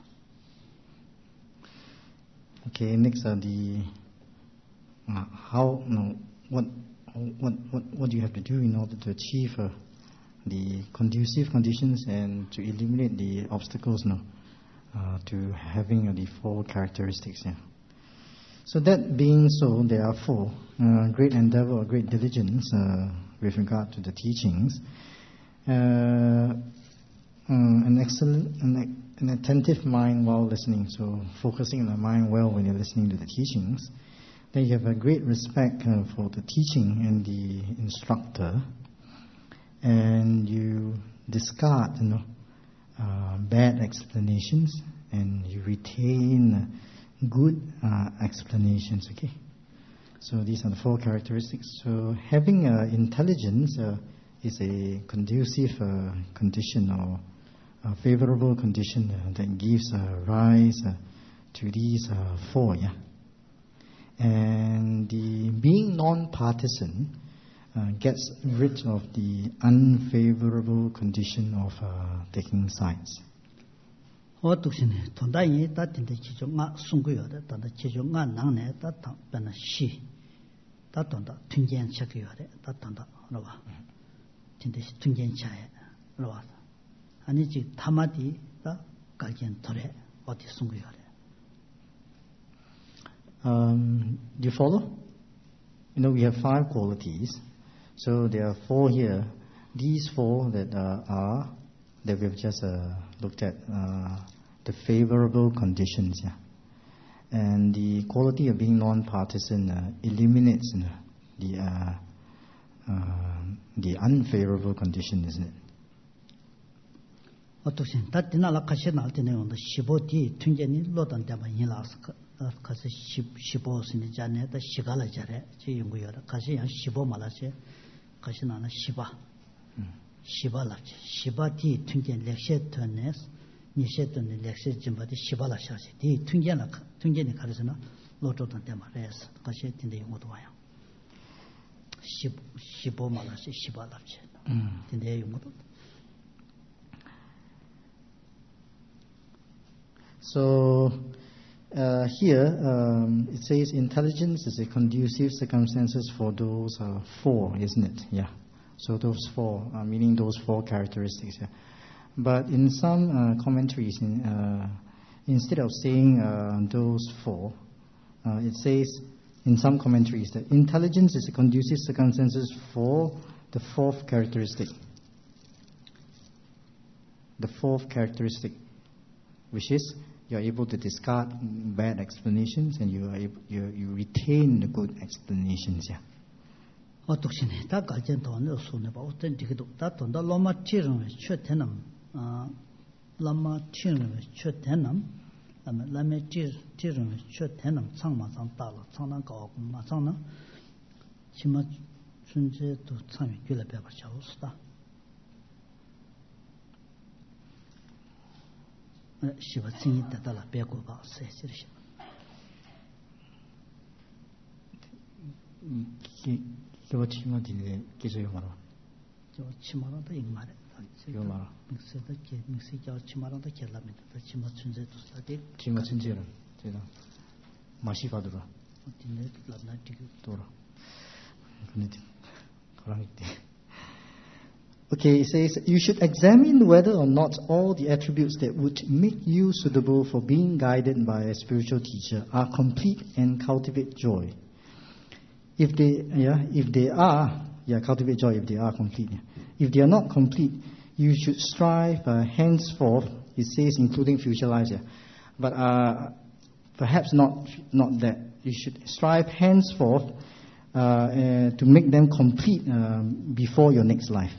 Okay, next are the uh, how no what what what what do you have to do in order to achieve uh, the conducive conditions and to eliminate the obstacles no uh, to having uh, the four characteristics. Yeah. So that being so, there are four uh, great endeavor or great diligence uh, with regard to the teachings. Uh, um, an excellent, an, an attentive mind while listening, so focusing on the mind well when you're listening to the teachings. Then you have a great respect uh, for the teaching and the instructor, and you discard, you know, uh, bad explanations, and you retain uh, good uh, explanations. Okay, so these are the four characteristics. So having uh, intelligence uh, is a conducive uh, condition or a favorable condition uh, that gives uh, rise uh, to these uh, four. Yeah, and the being non-partisan uh, gets rid of the unfavorable condition of uh, taking sides. 어떻게네 돈다이 다든데 기존가 숨고요데 단다 기존가 나네 다다 변나 시 다돈다 튕견 체크요데 다돈다 알아봐 진짜 튕견 차에 알아봐 아니 지 타마디 다 갈견 토레 어디 숨고요데 um do you follow? You know, we have five qualities, so there are four here. These four that uh, are that we've just uh, looked at uh, the favorable conditions, yeah. And the quality of being non-partisan uh, eliminates uh, the uh, uh, the unfavorable condition, isn't it? 어떻게 다디나라 카시나 알테네 온다 십오디 튕견이 로단 데마 인라스 가서 십오스니 자네다 시갈라 자래 지 연구여라 가시 양 십오 말아지 가시나나 십아 시발라지 시바디 튕견 렉셰 터네스 니셰트는 렉셰 짐바디 시발라 샤시 디 튕견나 튕견이 가르스나 로조단 데마 레스 가시 딘데 용어도 와요 십 십오 말아지 시발라지 딘데 용어도. So uh, here um, it says intelligence is a conducive circumstances for those uh, four, isn't it? Yeah. So those four, uh, meaning those four characteristics. Yeah. But in some uh, commentaries, in, uh, instead of saying uh, those four, uh, it says in some commentaries that intelligence is a conducive circumstances for the fourth characteristic. The fourth characteristic, which is you are able to discard bad explanations and you are able, you, you retain the good explanations. Yeah. 어떻게네 다 갈전 돈을 손에 봐 어떤 디기도 다 돈다 로마 티르는 최대남 아 로마 티르는 최대남 아마 라메 티 티르는 최대남 창마상 달로 창난 가고 마상나 치마 순제도 참이 길에 배워 잡았다. 시바 진이 다달라 배고 봐 세시르시 저 치마 뒤에 계세요 말아. 저 치마라도 잉말에. 이거 말아. 믹스다 게 믹스 저 치마라도 결라면 저 치마 춘제도 사데. 치마 춘제는 제가 맛이 받으라. 어디네 라나 티기 돌아. 근데 그러니까 Okay, it says, you should examine whether or not all the attributes that would make you suitable for being guided by a spiritual teacher are complete and cultivate joy. If they, yeah, if they are, yeah, cultivate joy if they are complete. Yeah. If they are not complete, you should strive uh, henceforth, it says including future lives, yeah. But uh, perhaps not, not that. You should strive henceforth uh, uh, to make them complete uh, before your next life.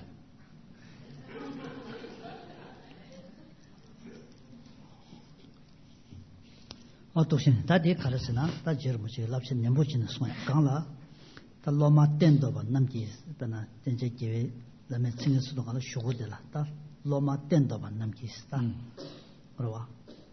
어떻게 다디 가르스나 다 저르무지 랍신 nembu치는 소야 강라 다 로마 땐도 봐 남기 있다나 전제 기회 라메 칭스도 가서 쇼고들라 다 로마 땐도만 남기 있다. 그러와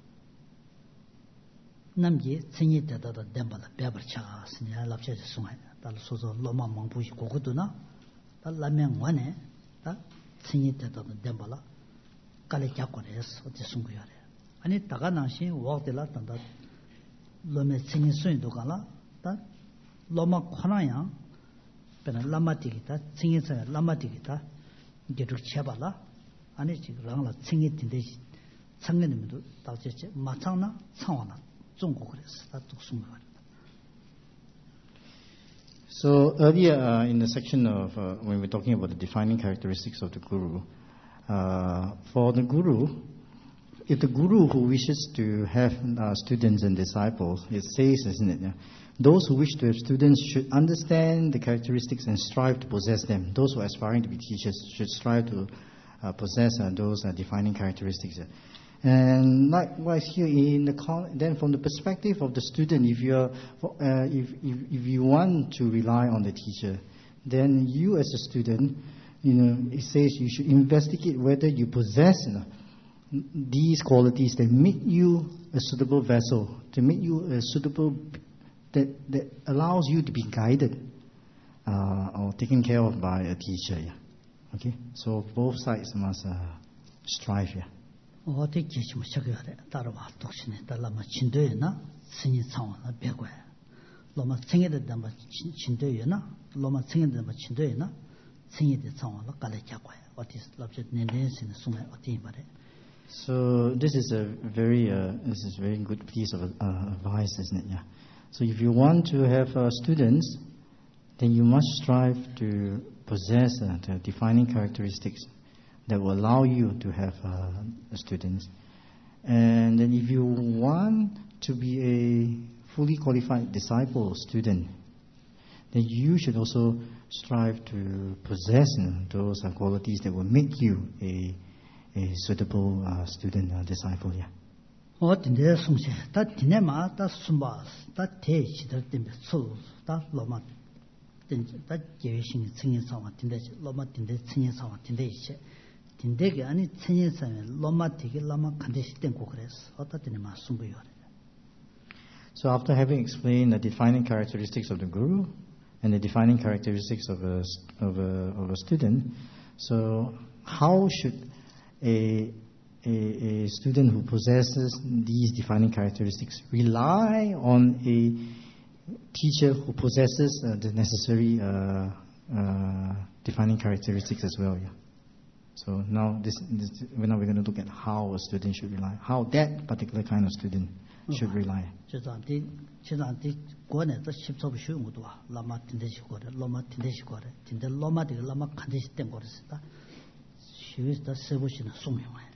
남기 생이 때다다 댐발라 배버차 스냐 랍체지 송아 달 소소 로마 몽부시 고고도나 달 라면 원에 다 생이 때다다 댐발라 깔에 잡고래서 어디 숨고야래 아니 다가 나시 워들라 단다 로메 생이 수인도 가라 다 로마 코나야 베나 라마티기다 생이서 라마티기다 게르 쳐발라 아니 지금 랑라 생이 딘데시 상내님도 다제체 마창나 상와나 So earlier uh, in the section of uh, when we're talking about the defining characteristics of the guru, uh, for the guru, if the guru who wishes to have uh, students and disciples, it says, isn't it? Yeah? Those who wish to have students should understand the characteristics and strive to possess them. Those who are aspiring to be teachers should strive to uh, possess uh, those uh, defining characteristics. Yeah? And likewise here in the con- then from the perspective of the student, if you are, uh, if, if if you want to rely on the teacher, then you as a student, you know, it says you should investigate whether you possess, you know, these qualities that make you a suitable vessel, to make you a suitable that that allows you to be guided uh, or taken care of by a teacher. Yeah. Okay, so both sides must uh, strive. Yeah. 어디 계시면 저거래 따라와 독신에 달라마 진도에나 신이 상황나 배고야 로마 생애들 담아 진도에나 로마 생애들 담아 진도에나 생애들 상황을 깔래 잡고야 어디 랍제 내내신 숨에 어디 말해 So this is a very uh, this is a very good piece of uh, advice, isn't it? Yeah. So if you want to have uh, students, then you must strive to possess uh, the defining characteristics that will allow you to have uh, students. And then if you want to be a fully qualified disciple student, then you should also strive to possess you know, those uh, qualities that will make you a, a suitable uh, student uh, disciple. Yeah. 어딘데 송세 다 디네마 다 숨바 다 대시들 때문에 소다 로마 다 계획性승인 상황 딘데 로마 딘데 승인 상황 딘데 이제 딘데게 아니 천년사에 로마틱이 로마 간데시 땡고 그랬어. 어떻게 막 숨부여. So after having explained the defining characteristics of the guru and the defining characteristics of a of a of a student, so how should a a, a student who possesses these defining characteristics rely on a teacher who possesses uh, the necessary uh, uh, defining characteristics as well? Yeah. So now this, this now we're going to look at how a student should rely, how that particular kind of student should rely. 저한테 저한테 권에서 십섭 쉬운 것도 와. 라마 딘데시 거래, 로마 딘데시 거래. 딘데 로마데 라마 칸데시 땡 거랬다. 쉬우다 세보시는 소명해.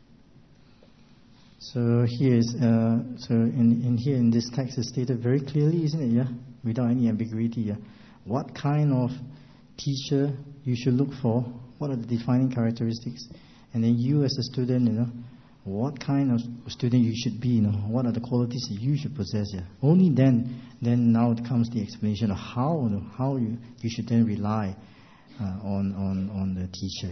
So here is uh, so in, in here in this text is stated very clearly, isn't it? Yeah, without any ambiguity. Yeah, what kind of teacher you should look for. What are the defining characteristics? And then you as a student, you know, what kind of student you should be, you know, what are the qualities that you should possess here? Only then, then now comes the explanation of how, you know, how you, you should then rely uh, on, on, on the teacher.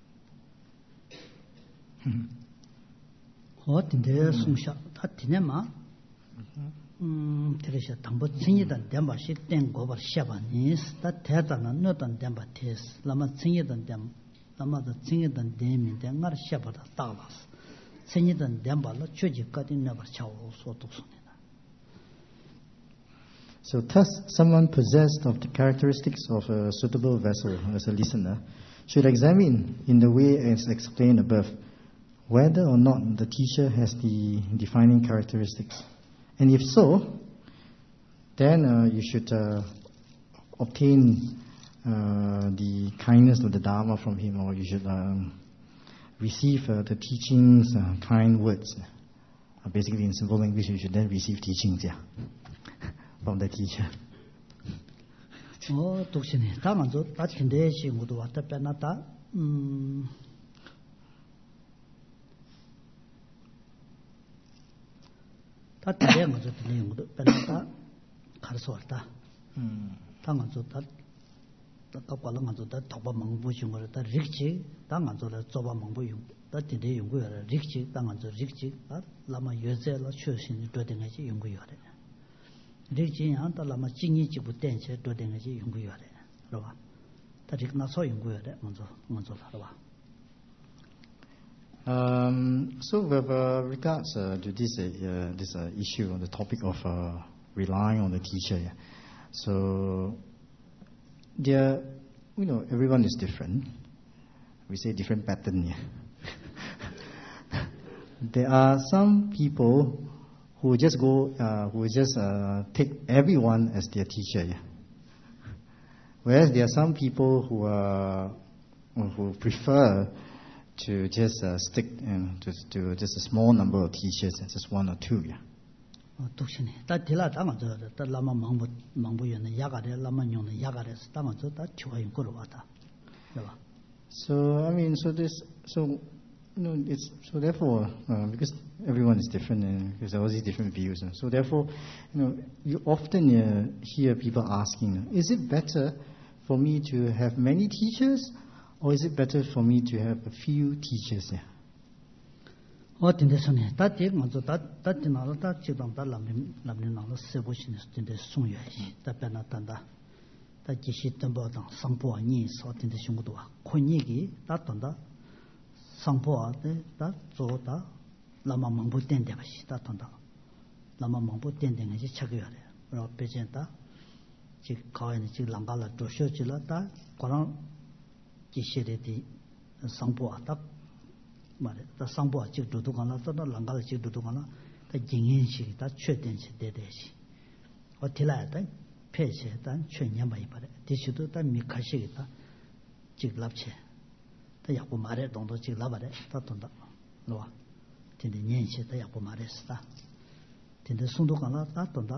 어딘데 숨샤 다 디네마 음 들으셔 담보 챙이던 댐바식 땡 고버 샤바니스 다 대단한 너던 댐바 테스 라마 챙이던 댐 라마도 챙이던 댐인데 나르 샤바다 따라스 챙이던 댐발로 추지까지 내버 차오 소독선이다. So thus someone possessed of the characteristics of a suitable vessel as a listener should examine in the way as explained above whether or not the teacher has the defining characteristics. And if so, then uh, you should uh, obtain uh, the kindness of the Dharma from him, or you should um, receive uh, the teachings, uh, kind words. Uh, basically, in simple language, you should then receive teachings, yeah, from the teacher. 어, 독신이 다만도 다 진대시 모두 왔다 빼놨다. 음. 다 대야 먼저 듣는 것도 빼놨다. 가르쳐 왔다. 음. 당한도 다 갖고 가서 다 도바 망부 중으로 다 릭지 당한서라 조바 망부 용 다딘데 용고야 릭지 당한서 릭지 아 라마 여제라 최신이 되든지 용고야 릭지 안다 라마 징이지 부된체 되든지 용고야 그러봐 다 릭나서 용고야 먼저 먼저 알아봐. Um, so with uh, regards uh, to this uh, this uh, issue on the topic of uh, relying on the teacher, yeah. So there, you know, everyone is different. We say different pattern. Yeah. There are some people who just go, uh, who just uh, take everyone as their teacher. Yeah. Whereas there are some people who are who prefer to just uh, stick uh, to, to just a small number of teachers, just one or two. Yeah. 독신이 다 딜라 당한서 다 라마 망부 망부연의 야가래 라마 용의 야가래서 당한서 다 좋아요 거로 왔다. 그봐. So I mean, so this, so you know, it's so therefore uh, because everyone is different and there's all these different views, and so therefore, you know, you often uh, hear people asking, is it better for me to have many teachers, or is it better for me to have a few teachers? Yeah. 어딘데 손에 다 되게 먼저 다 다지나로 다 지당 다 남님 남님나로 세보시는 수준의 송유시 다 변화단다 다 지시 등보당 상보니 소된데 중고도와 권익이 다 던다 상보한테 다 조다 라마 망부 된데 것이 다 던다 라마 망부 된데 것이 착여야 돼. 그리고 배전다 지 가에는 지 랑가라 조셔지라 다 그런 지시들이 상보하다 말에 다 상보아 즉 두두가나 또 랑갈 즉 두두가나 다 진행식 다 최된시 대대시 어디라다 폐쇄단 최년바이 바래 디시도 다 미카시겠다 즉 랍체 다 약고 말에 동도 즉 랍바래 다 돈다 로와 근데 년시 다 약고 말했다 근데 순도가나 다 돈다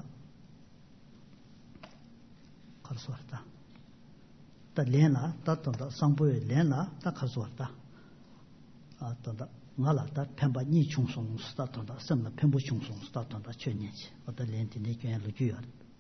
가서 왔다 다 렌라 다 돈다 상보에 렌라 다 가서 왔다 아 돈다 ngala ta pemba ni chung song sta ta da sem na pembu chung song sta ta da chön ni chi o da len ti ne kyen lu ju ya.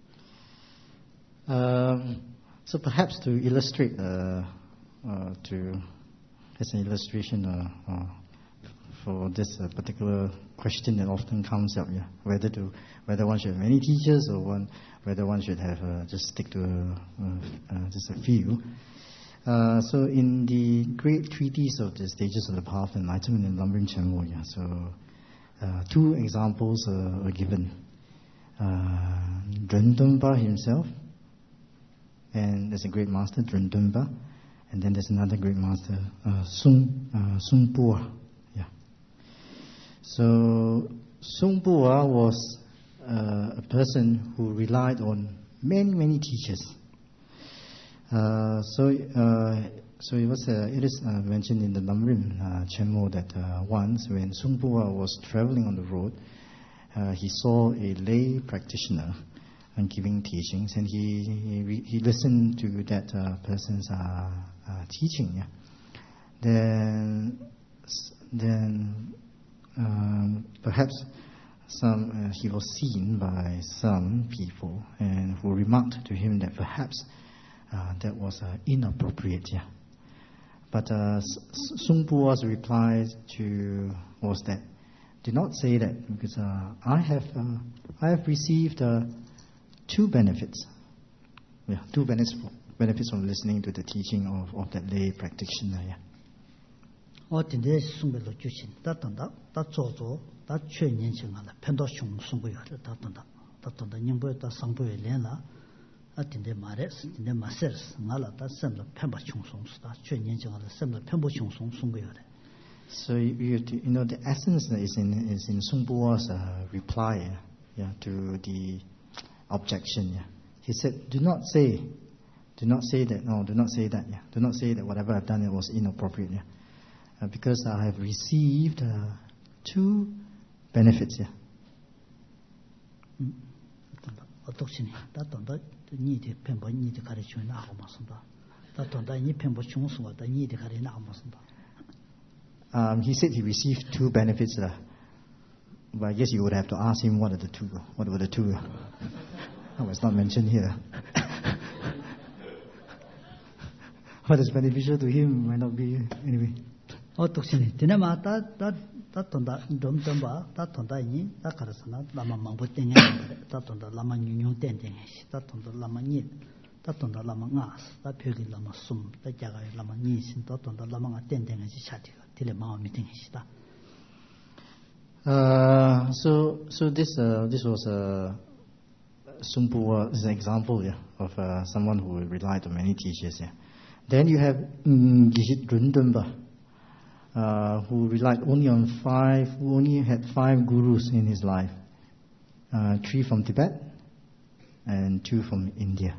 Um so perhaps to illustrate uh, uh to as an illustration uh, uh for this uh, particular question that often comes up, yeah, whether to whether one should have many teachers or one whether one should have uh, just stick to uh, uh, just a few. Uh, so in the great treatise of the stages of the path of enlightenment in Lamrim Chenmo, yeah, so uh, two examples uh, are given. Uh, Drundumba himself, and there's a great master, Drundumba, and then there's another great master, uh, Sung uh, Sung Pua. Yeah. So Sung Pua was uh, a person who relied on many many teachers. Uh, so, uh, so it was uh, it is uh, mentioned in the Lamrim uh, Chenmo that uh, once when Sung Pua was traveling on the road, uh, he saw a lay practitioner and giving teachings, and he he, he listened to that uh, person's uh, uh, teaching. Yeah. Then, then um, perhaps some uh, he was seen by some people, and who remarked to him that perhaps. Uh, that was uh, inappropriate, yeah. But uh, Sung Pua's reply to was that, do not say that because uh, I have uh, I have received uh, two benefits, yeah, two benefits benefits from listening to the teaching of, of that lay practitioner, yeah. 어딘데 숭배로 주신 따던다 다 조조 다 최년층하다 편도 숭 숭고야 따던다 따던다 님보다 상보에 내나 아딘데 말레스 딘데 마세스 나라다 셈로 편바 충송스다 최년층하다 셈로 편보 충송 숭고야. So you, you, you know the essence is in is in Sung Pua's uh, reply, yeah, to the objection. Yeah, he said, "Do not say, do not say that. No, do not say that. Yeah, do not say that whatever I've done it was inappropriate. Yeah, uh, because I have received uh, two benefits. Yeah." 어떻시니? 다던다 니디 편보 니디 가르쳐 나하고 맞습니다. 다던다 니 편보 충송하다 니디 가르쳐 나하고 맞습니다. Um, he said he received two benefits, uh, but I guess you would have to ask him what are the two. What were the two? Oh, it's not mentioned here. what is beneficial to him might not be anyway. 어 독신이 되나마 다다다 돈다 좀 좀봐 다 돈다니 다 가르스나 라마 망부 땡에 다 돈다 라마 뉴뉴 땡땡 다 돈다 라마 니 다 돈다 라마 나스 다 벽이 라마 숨다 자가 라마 니신 다 돈다 라마가 땡땡에 샤티가 딜레 마음이 땡이시다. Uh, so so this uh, this was a uh, Sumpu is an example, yeah, of uh, someone who relied on many teachers. Yeah. Then you have Gishit Rundumba. Uh, who relied only on five, who only had five gurus in his life. Uh, three from Tibet and two from India.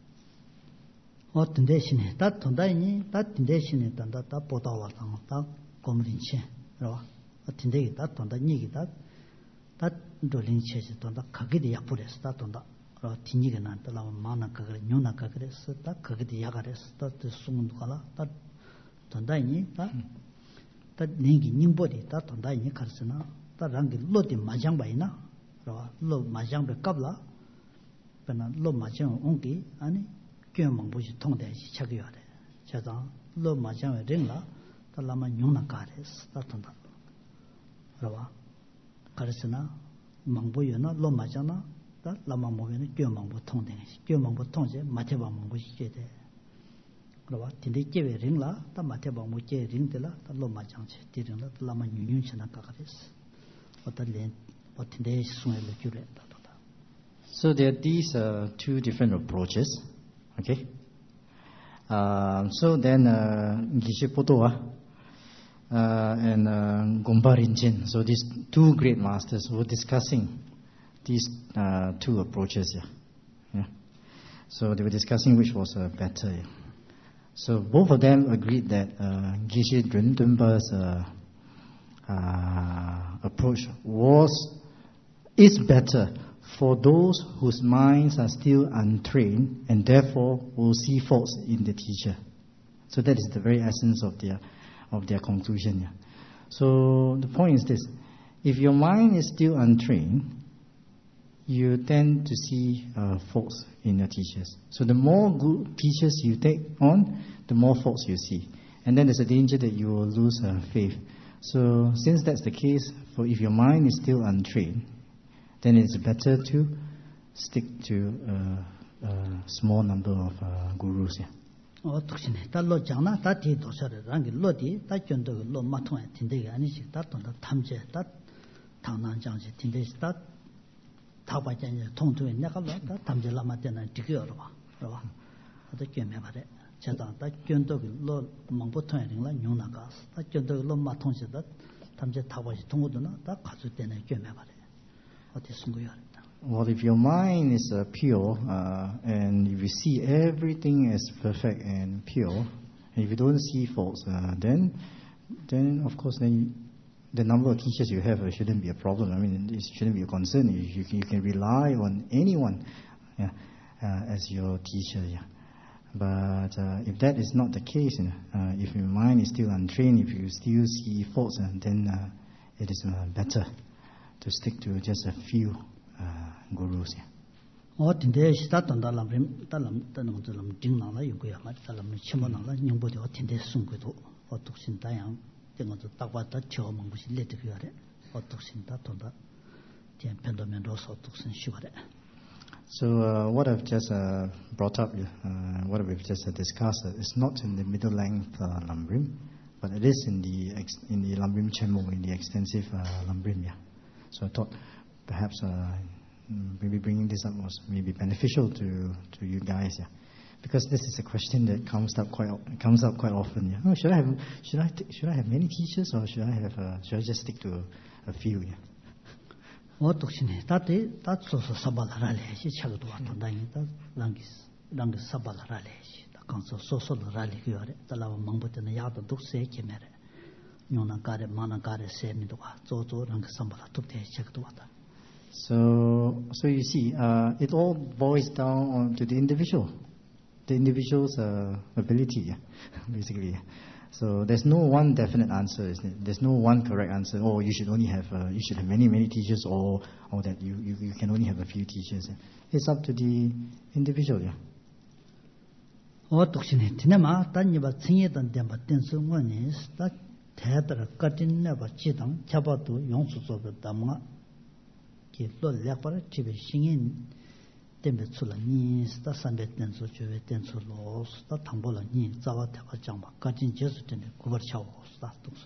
어떤 대신에 다 돈다니 다 대신에 단다 다 보다와랑 다 고문인체 그러와 어떤 데기 다 돈다니기 다다 돌린체지 돈다 가게데 약불에서 다 돈다 어 티니가 난다 라마 마나 그래 뉴나 그래서 다 가게데 약아래서 다 숨은 거라 다 돈다니 다 다 내기 닝보디 다 돈다니 가르스나 다 랑기 로디 마장바이나 그러와 로 마장베 갑라 그나 로 마장 온기 아니 교망부시 통대시 착여래 제가 로 마장에 링라 다 라마 뉴나 가레스 다 돈다 그러와 가르스나 망보여나 로 마장나 다 라마 모면은 교망부 통대시 교망부 통제 마태바 망부시 제대 그러와 딘데 제베 링라 다 마태바 모제 링들라 다 로마 장체 디링라 라마 뉴뉴치나 가가레스 어떤데 어떤데 수행을 줄였다. So there are these uh, two different approaches. Okay. Uh, so then Geshe Potowa uh, and uh, Gompa Rinchen. So these two great masters were discussing these uh, two approaches. Yeah. Yeah. So they were discussing which was uh, better. Yeah. So both of them agreed that uh, Geshe Drundumba's uh, uh, approach was is better for those whose minds are still untrained and therefore will see faults in the teacher. So that is the very essence of their of their conclusion. Yeah. So the point is this: if your mind is still untrained, you tend to see uh, faults in your teachers. So the more good teachers you take on, the more faults you see. And then there's a danger that you will lose uh, faith. So since that's the case, for if your mind is still untrained, then it's better to stick to uh, a small number of uh, gurus. Yeah. 어 독신에 달로 장나 다티 도서를 랑기 로디 다 견도 로 마통에 딘데가 아니지 다 돈다 탐제 다 당난장지 딘데스 다 타바전에 통통에 내가 다 탐제 라마데나 디겨로 봐. 그러봐. 어디 깨매 말에 제가 다 견도 로 망보통에 링라 뉴나가 다 견도 로 마통시다 탐제 타바지 통고도나 다 가수 때문에 깨매 말에 어디 숨고야. Well, if your mind is uh, pure uh, and if you see everything as perfect and pure, and if you don't see faults, uh, then, then of course, then you, the number of teachers you have uh, shouldn't be a problem. I mean, it shouldn't be a concern. You, you, can, you can rely on anyone yeah, uh, as your teacher. Yeah. But uh, if that is not the case, you know, uh, if your mind is still untrained, if you still see faults, uh, then uh, it is uh, better to stick to just a few uh, gurus. 어 근데 시다던 달람 달람 다는 것들은 딩나라 이거야 말 달람 치모나라 용보대 어떤데 숨고도 어떻신 다양 된 것도 딱 봤다 처음 무슨 레드가 그래 어떻신 다 돈다 된 펜도면로서 어떻신 쉬거래. So uh, what I've just uh, brought up, uh, what we've just uh, discussed, uh, is not in the middle length uh, Lambrim, but it is in the ex- in the Lambrim Chemo, in the extensive uh, Lambrim. Yeah. So I thought perhaps uh, maybe bringing this up was maybe beneficial to, to you guys, yeah, because this is a question that comes up quite comes up quite often. Yeah, oh, should I have should I t- should I have many teachers or should I have uh, should I just stick to a, a few? Yeah. 어 독신에 다들 다 소소 사발라래시 차고도 왔던다니 다 랑기 랑기 사발라래시 다 간소 소소라리 그래 달라와 망보때는 야도 독세 개매래 요나 가레 마나 가레 세미도 와 조조 랑기 삼발라 독대 차고도 왔다. So, so you see, uh, it all boils down on to the individual, the individual's uh, ability, yeah, basically. Yeah. So there's no one definite answer, isn't it? There's no one correct answer. Oh, you should only have, uh, you should have many, many teachers, or, or that you, you, you can only have a few teachers. Yeah. It's up to the individual, yeah. 어떻게 되나마 단니바 칭이던 데마 댄스원이 다 대들 같은 내가 지당 잡아도 용수소도 담아 기로 략바를 집에 신인 때문에 출라니 스타 산베 댄스 주에 댄스로 스타 당보라니 자와 대가 장마 같은 제수 때문에 구벌 차고 스타 독스.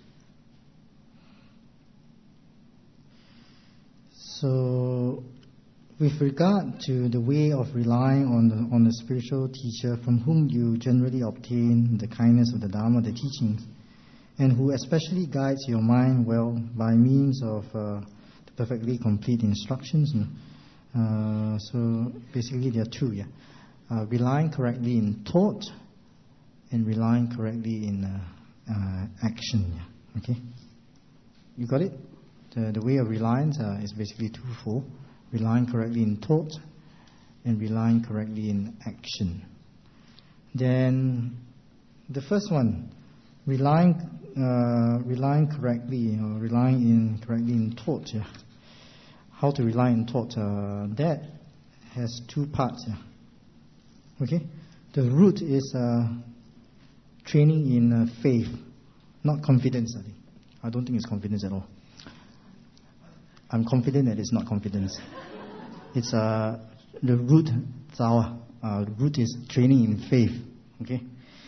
So with regard to the way of relying on the, on the spiritual teacher from whom you generally obtain the kindness of the Dharma, the teachings, and who especially guides your mind well by means of uh, the perfectly complete instructions. Uh, so basically there are two, yeah. Uh, relying correctly in thought and relying correctly in uh, uh, action, yeah. Okay? You got it? The, the way of reliance uh, is basically twofold. Relying correctly in thought and relying correctly in action. Then the first one, relying uh, relying correctly or relying in correctly in thought. Yeah. How to rely in thought? Uh, that has two parts. Yeah. Okay. The root is uh, training in uh, faith, not confidence. I think. I don't think it's confidence at all. I'm confident that it's not confidence. It's uh, the root, our uh, root is training in faith. Okay?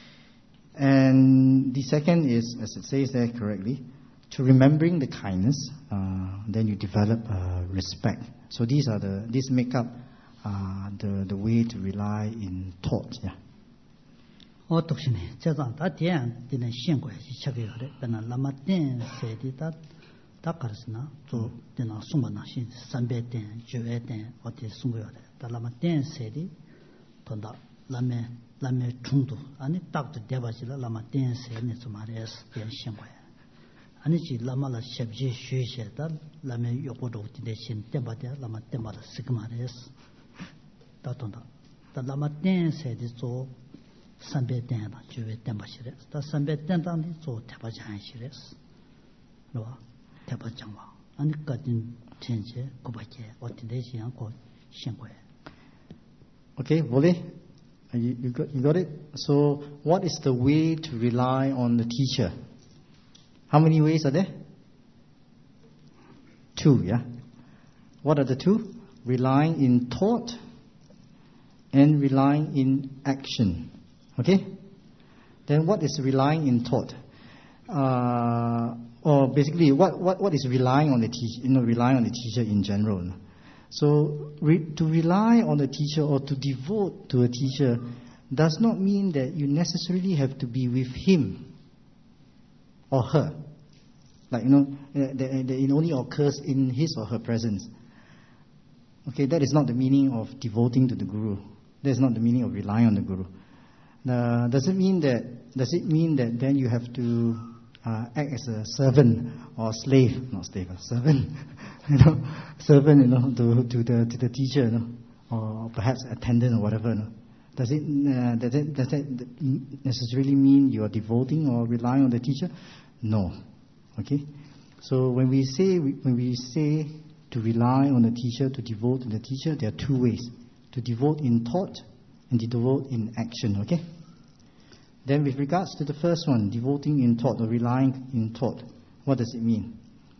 And the second is, as it says there correctly, to remembering the kindness, uh, then you develop uh, respect. So these are the, these make up uh, the, the way to rely in thought. Yeah. 我读是呢，这张大点的那现关是吃个的，本来那么点写的他。 다가르스나 또 되나 숨어나신 삼백된 주회된 어디 숨어야 돼. 달라마 댄세리 돈다 라메 라메 중도 아니 딱도 대바지라 라마 댄세네 좀 말해서 변신 거야. 아니 지 라마라 셰브지 쉬셰다 라메 요거도 대신 대바데 라마 대바라 쓰고 말해서 다 돈다. 다 라마 댄세디 조 삼백된다 주회 대바시래. 다 삼백된다니 조 대바지 한시래스. 너 대바장와 아니 같은 전체 고바게 어떤 데시 않고 신고해. Okay, Wole, you, you, got, you got it? So, what is the way to rely on the teacher? How many ways are there? Two, yeah? What are the two? Relying in thought and relying in action. Okay? Then what is relying in thought? Uh, or basically, what, what, what is relying on the teacher, you know, relying on the teacher in general? So, re, to rely on a teacher or to devote to a teacher does not mean that you necessarily have to be with him or her. Like, you know, that, that it only occurs in his or her presence. Okay, that is not the meaning of devoting to the Guru. That is not the meaning of relying on the Guru. Uh, does it mean that, does it mean that then you have to Uh, act as a servant or slave, not slave, a servant, you know, servant, you know, to, to the to the teacher, you know, or perhaps attendant or whatever. You know. Does it uh, does it does that necessarily mean you are devoting or relying on the teacher? No. Okay. So when we say when we say to rely on the teacher, to devote to the teacher, there are two ways: to devote in thought and to devote in action. Okay. Then with regards to the first one, devoting in thought or relying in thought, what does it mean?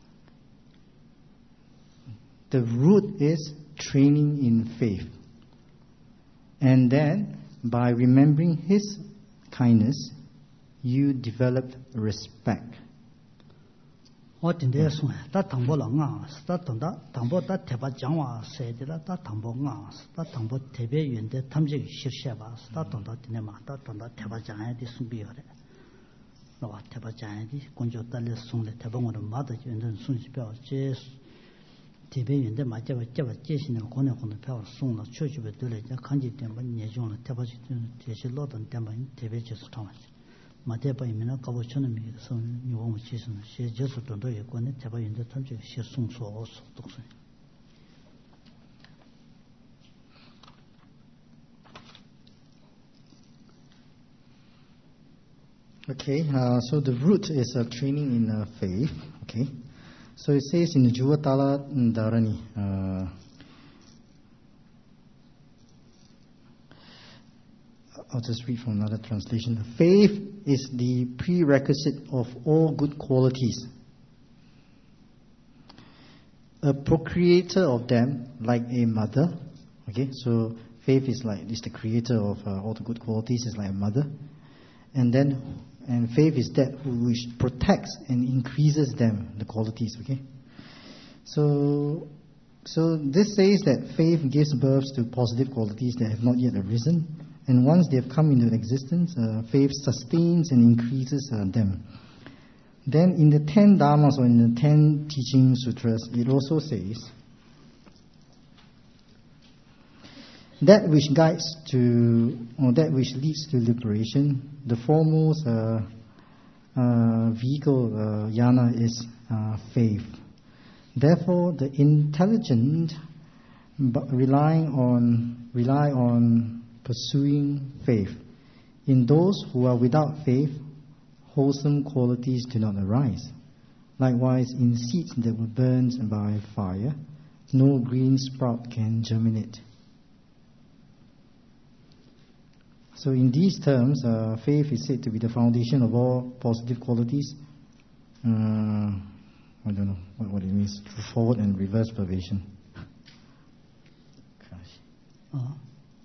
The root is training in faith. And then, by remembering his kindness, you develop respect. What in there soon? That tambo long, start on that tambo that teba jangwa said that tambo ngas, that tambo tebe yun de tamji shirsheva, start on that nema, that on that teba jang di sumbi. No, teba jang di conjo tali sung the tebong of mother yun and soon spell jes tebe yun de majava java jason and kone on the power song of church with the kanji temba nejon teba jeshi lot and temba in tebe just Thomas. 마대바 이면은 가보처럼 이서 요금 지수는 시 저수도 있고네 대바 인도 탐지 시 송소 독선. Okay, uh, so the root is uh, training in uh, faith. Okay, so it says in the Juvatala Dharani. Uh, I'll just read from another translation. Faith is the prerequisite of all good qualities. A procreator of them, like a mother. Okay, so faith is like is the creator of uh, all the good qualities. Is like a mother, and then and faith is that which protects and increases them, the qualities. Okay, so so this says that faith gives birth to positive qualities that have not yet arisen, and once they have come into existence, uh, faith sustains and increases uh, them. Then in the ten dharmas or in the ten teaching sutras, it also says that which guides to, or that which leads to liberation, the foremost uh, uh, vehicle, uh, yana, is uh, faith. Therefore, the intelligent but relying on rely on pursuing faith. In those who are without faith, wholesome qualities do not arise. Likewise, in seeds that were burned by fire, no green sprout can germinate. So in these terms, uh, faith is said to be the foundation of all positive qualities. Uh, I don't know what, what it means. Forward and reverse pervasion. Ah,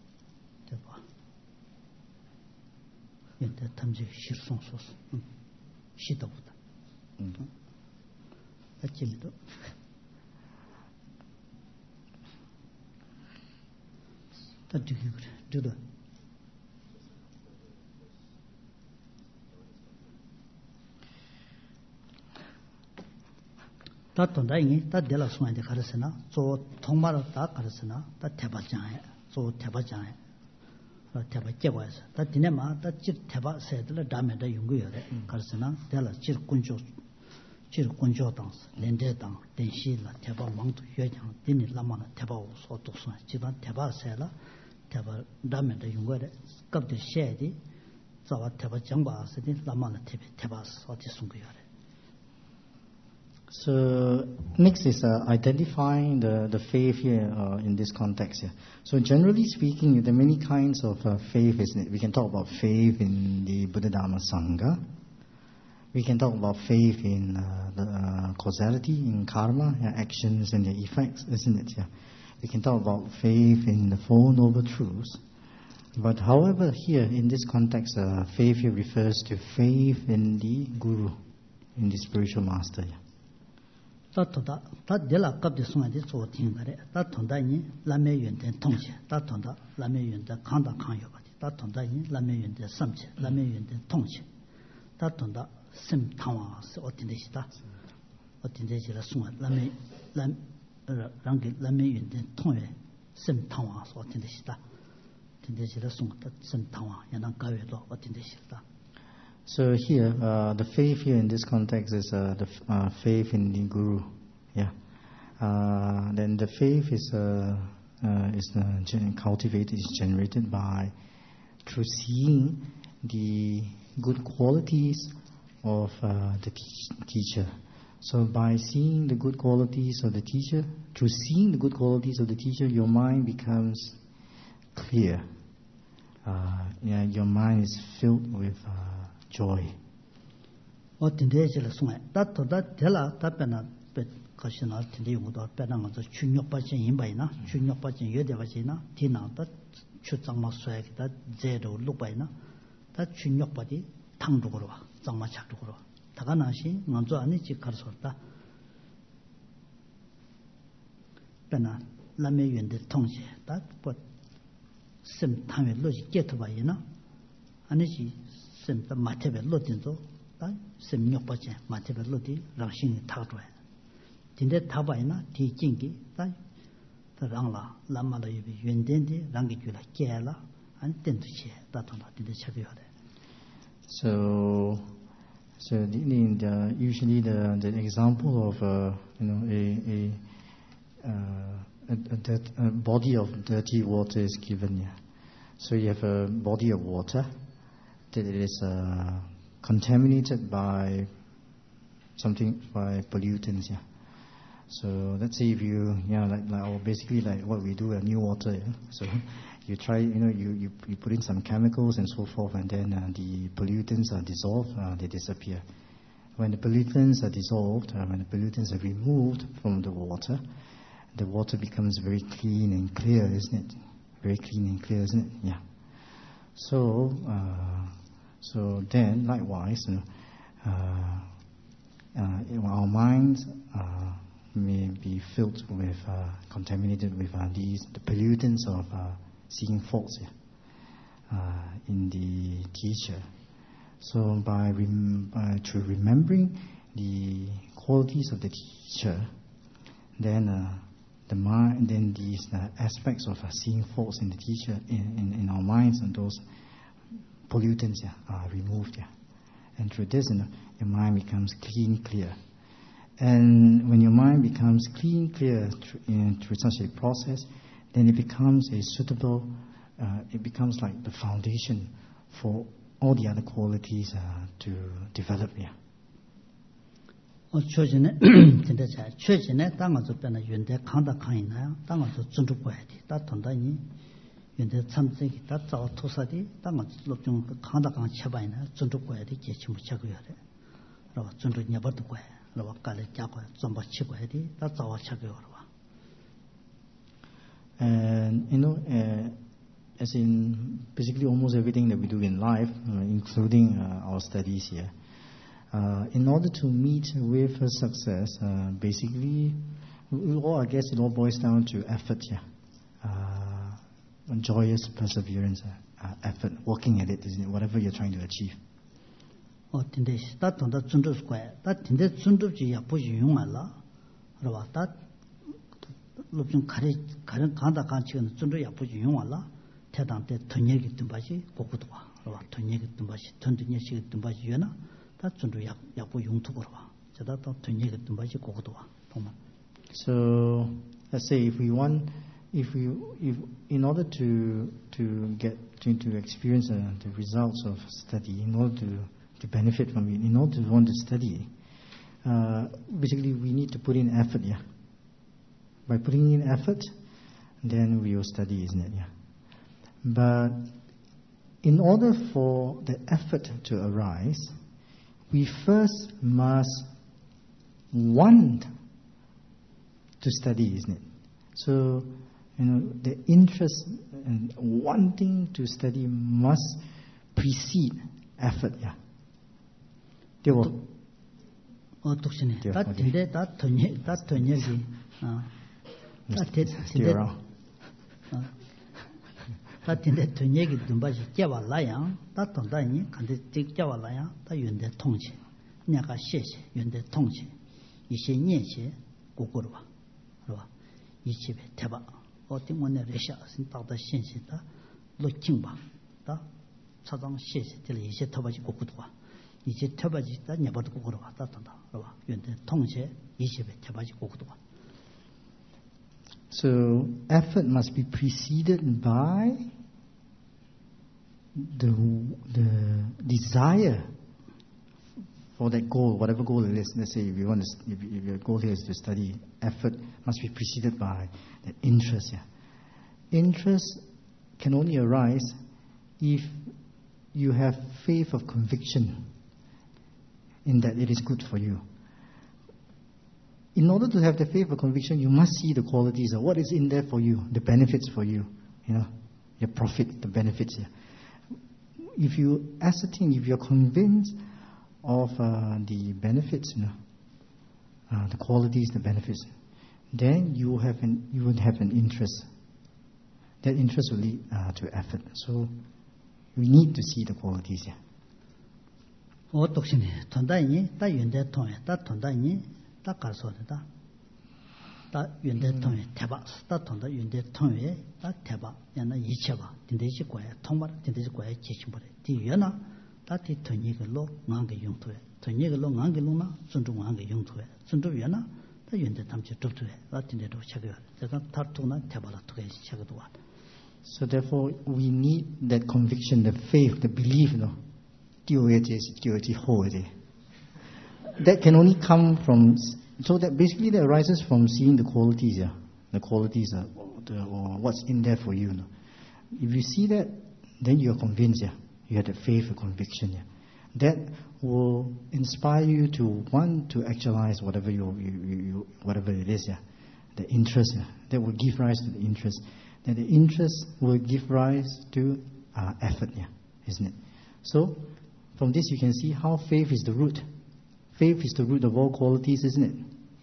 연대 탐지 실송소스 시도보다 아침에도 다 되게 그래 들어 다 돈다잉이 다 될라 소한테 가르스나 저 통마로 다 가르스나 다 대바장에 저 대바장에 대바 제거해서 다 디네마 다 대바 세들 다음에다 연구해야 가르스나 될라 질 군조 질 군조 당스 렌데당 den시라 대바 망도 회장 디니 라마나 대바 소독선 지단 대바 세라 대바 다음에다 연구해 갑도 셰디 자와 대바 정바스디 라마나 대바 대바 소티 숨고야. So next is uh, identifying the, the faith here uh, in this context here. So generally speaking, there are many kinds of uh, faith, isn't it? We can talk about faith in the Buddha Dharma Sangha. We can talk about faith in uh, the uh, causality, in karma, yeah, actions and their effects, isn't it? Yeah. We can talk about faith in the Four Noble Truths. But however, here in this context, uh, faith here refers to faith in the Guru, in the spiritual master. Yeah. 다통다 다 될라 갑데 송한테 조팅가래 다통다니 라메윤데 통치 다통다 라메윤데 강다 강요바디 다통다니 라메윤데 삼치 라메윤데 통치 다통다 심 탕와스 어딘데시다 어딘데시라 송한 라메 람 랑게 라메윤데 통에 심 탕와스 어딘데시다 딘데시라 송다 심 탕와 야난 가외도 어딘데시다. So here, uh, the faith here in this context is uh, the uh, faith in the Guru. Yeah. Uh, then the faith is uh, uh, is uh, gen- cultivated, is generated by through seeing the good qualities of uh, the te- teacher. So by seeing the good qualities of the teacher, through seeing the good qualities of the teacher, your mind becomes clear. Uh, yeah, your mind is filled with uh, joy. 어딘데지라 송에 다토다 될라 답변나 가시나 tinday yungudo pedang zo chunyok pachin yinbayna chunyok pachin yode bachina tina da chu zangma suya ki da zero lukbayna da chunyok padi tang rukuro wa zangma chak rukuro daga nashi nganzo ani ji karsorda pena lame yunde tongje da po sim tangwe loji geto bayina ani ji sim da matebe lodinzo da sim nyok pachin matebe lodi rangshin thagro 딘데 타바이나 디징기 다 다랑라 람마라 유비 윤덴디 랑기 줄라 깨라 안 덴두치 다통다 딘데 차비하데. So so the, the, usually the the example of uh, you know a a, uh, a, a, dirt, a body of dirty water is given here. So you have a body of water that is uh, contaminated by something by pollutants. Yeah. So let's say if you, yeah, like, like or basically like what we do at New Water. Yeah? So you try, you know, you, you, you put in some chemicals and so forth, and then uh, the pollutants are dissolved, uh, they disappear. When the pollutants are dissolved, uh, when the pollutants are removed from the water, the water becomes very clean and clear, isn't it? Very clean and clear, isn't it? Yeah. So, uh, so then, likewise, you know, uh, uh, our minds uh, may be filled with, uh, contaminated with uh, these the pollutants of uh, seeing faults yeah, uh, in the teacher. So, by, rem- by through remembering the qualities of the teacher, then uh, the mind, then these uh, aspects of uh, seeing faults in the teacher, in, in, in our minds, and those pollutants yeah, are removed. Yeah. And through this, you know, your mind becomes clean, clear. And when your mind becomes clean, clear through, in, through such a process, then it becomes a suitable, uh, it becomes like the foundation for all the other qualities uh, to develop. Yeah. 어 최근에 진짜 잘 최근에 땅에서 변한 윤대 강다 강이나요. 땅에서 존중 봐야 돼. 다 돈다니 윤대 참석이 다 자와 토사디 땅에서 좀 강다 강 쳐봐이나 존중 봐야 돼. 제치 못 쳐고야 돼. 그러고 존중 녀버도 봐야. 그러고 깔에 잡고 좀 받치고 해야 돼. 다 자와 쳐고야 봐. And you know, uh, as in basically almost everything that we do in life, uh, including uh, our studies here. Uh, in order to meet with uh, success, uh, basically, all I guess it all boils down to effort, yeah. Uh, joyous perseverance, uh, effort, working at it, isn't it? Whatever you're trying to achieve. 어, 근데 다 돈다 준주스 거야. 다 근데 준주지야 보지 용알라. 그러봐. 다 좀 가리 가는 간다 간치는 준주야 보지 용알라. 대당 때 돈얘기 좀 봐지 고고도 와. 그러봐. 돈얘기 좀 봐지 돈돈이 시기 좀 봐지 유나. 다 준주 약 약보 용투고로 봐. 저다 또 돈얘기 좀 봐지 고고도 와. 정말. So let's say if we want, if we, if in order to to get to, to experience uh, the results of study, in order to to benefit from it, in order to want to study, uh, basically we need to put in effort. Yeah. By putting in effort, then we will study, isn't it? Yeah. But in order for the effort to arise, we first must want to study, isn't it? So, you know, the interest and wanting to study must precede effort. Yeah. 되고. 어, 독신에. 다 근데 다 돈이 다 돈이지. 어. 다 근데. 어. 다 근데 돈 얘기 좀 봐지. 깨발라야. 다 돈다니. 근데 깨발라야. 다 윤대 통치. 내가谢谢 윤대 통치. 이些念些 고고로 봐. 그러봐. 이 집에 대박. 어떤 원래 레샤 신다다 신시다. 로킹바. 다 차장谢谢 들 이些터바지 고고도 봐. 이제 터바지 다 내버도 고고로 봐. 다 돈다. 그러봐. 윤대 통치 이 집에 대바지 고고도 봐. So effort must be preceded by the the desire for that goal, whatever goal it is. Let's say if you want to, if, if your goal here is to study, effort must be preceded by that interest. Yeah, interest can only arise if you have faith of conviction in that it is good for you. In order to have the faith of conviction, you must see the qualities of what is in there for you, the benefits for you, you know, your profit, the benefits here. If you ascertain, if you're convinced of uh, the benefits, you know, uh, the qualities, the benefits, then you have an you will have an interest. That interest will lead uh, to effort. So we need to see the qualities here. 어, 독신이 돈다니, 다 윤대 통해, 다 돈다니. 다 가서다. 다 윤대 통해 대박. 다 돈다 윤대 통해 다 대박. 야나 이체바. 딘데지 거야. 통말 딘데지 거야. 지침벌. 뒤에나 다티 돈이글로 망게 용토에. 돈이글로 망게 용나 존중 망게 용토에. 존중이나 다 윤대 담지 접토에. 다 딘데도 차겨. 제가 다투나 대박라 토게 차겨도 와. So therefore we need that conviction, the faith, the belief, you know. 띄어야지, 띄어야지, 호야지. That can only come from So that basically that arises from seeing the qualities, yeah, the qualities, uh, the, or what's in there for you. No? If you see that, then you are convinced, yeah, you have the faith or conviction, yeah. That will inspire you to want to actualize whatever you, you, you, you whatever it is, yeah. The interest, yeah, that will give rise to the interest. That the interest will give rise to uh, effort, yeah, isn't it? So from this you can see how faith is the root. Faith is the root of all qualities, isn't it?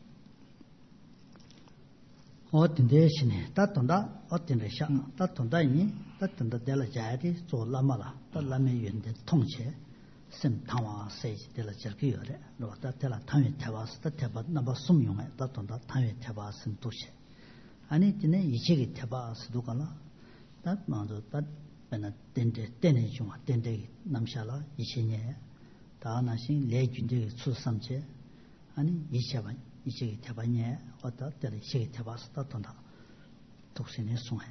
어딘데시네 따던다 어딘데샤 따던다니 따던다 데라 자야디 졸라마라 딸라메 윤데 통체 심타와 세지 데라 저기요레 로다 데라 타메 타바스 따테바 나바 숨용에 따던다 타메 타바스 도시 아니 디네 이치기 타바스 도가나 따 먼저 따 베나 덴데 덴네 중아 덴데 남샤라 이신예 다나신 레준데 수삼체 아니 이샤반 이치기 타바nye 어다 데라 이치기 타바스 따던다 독신의 송해.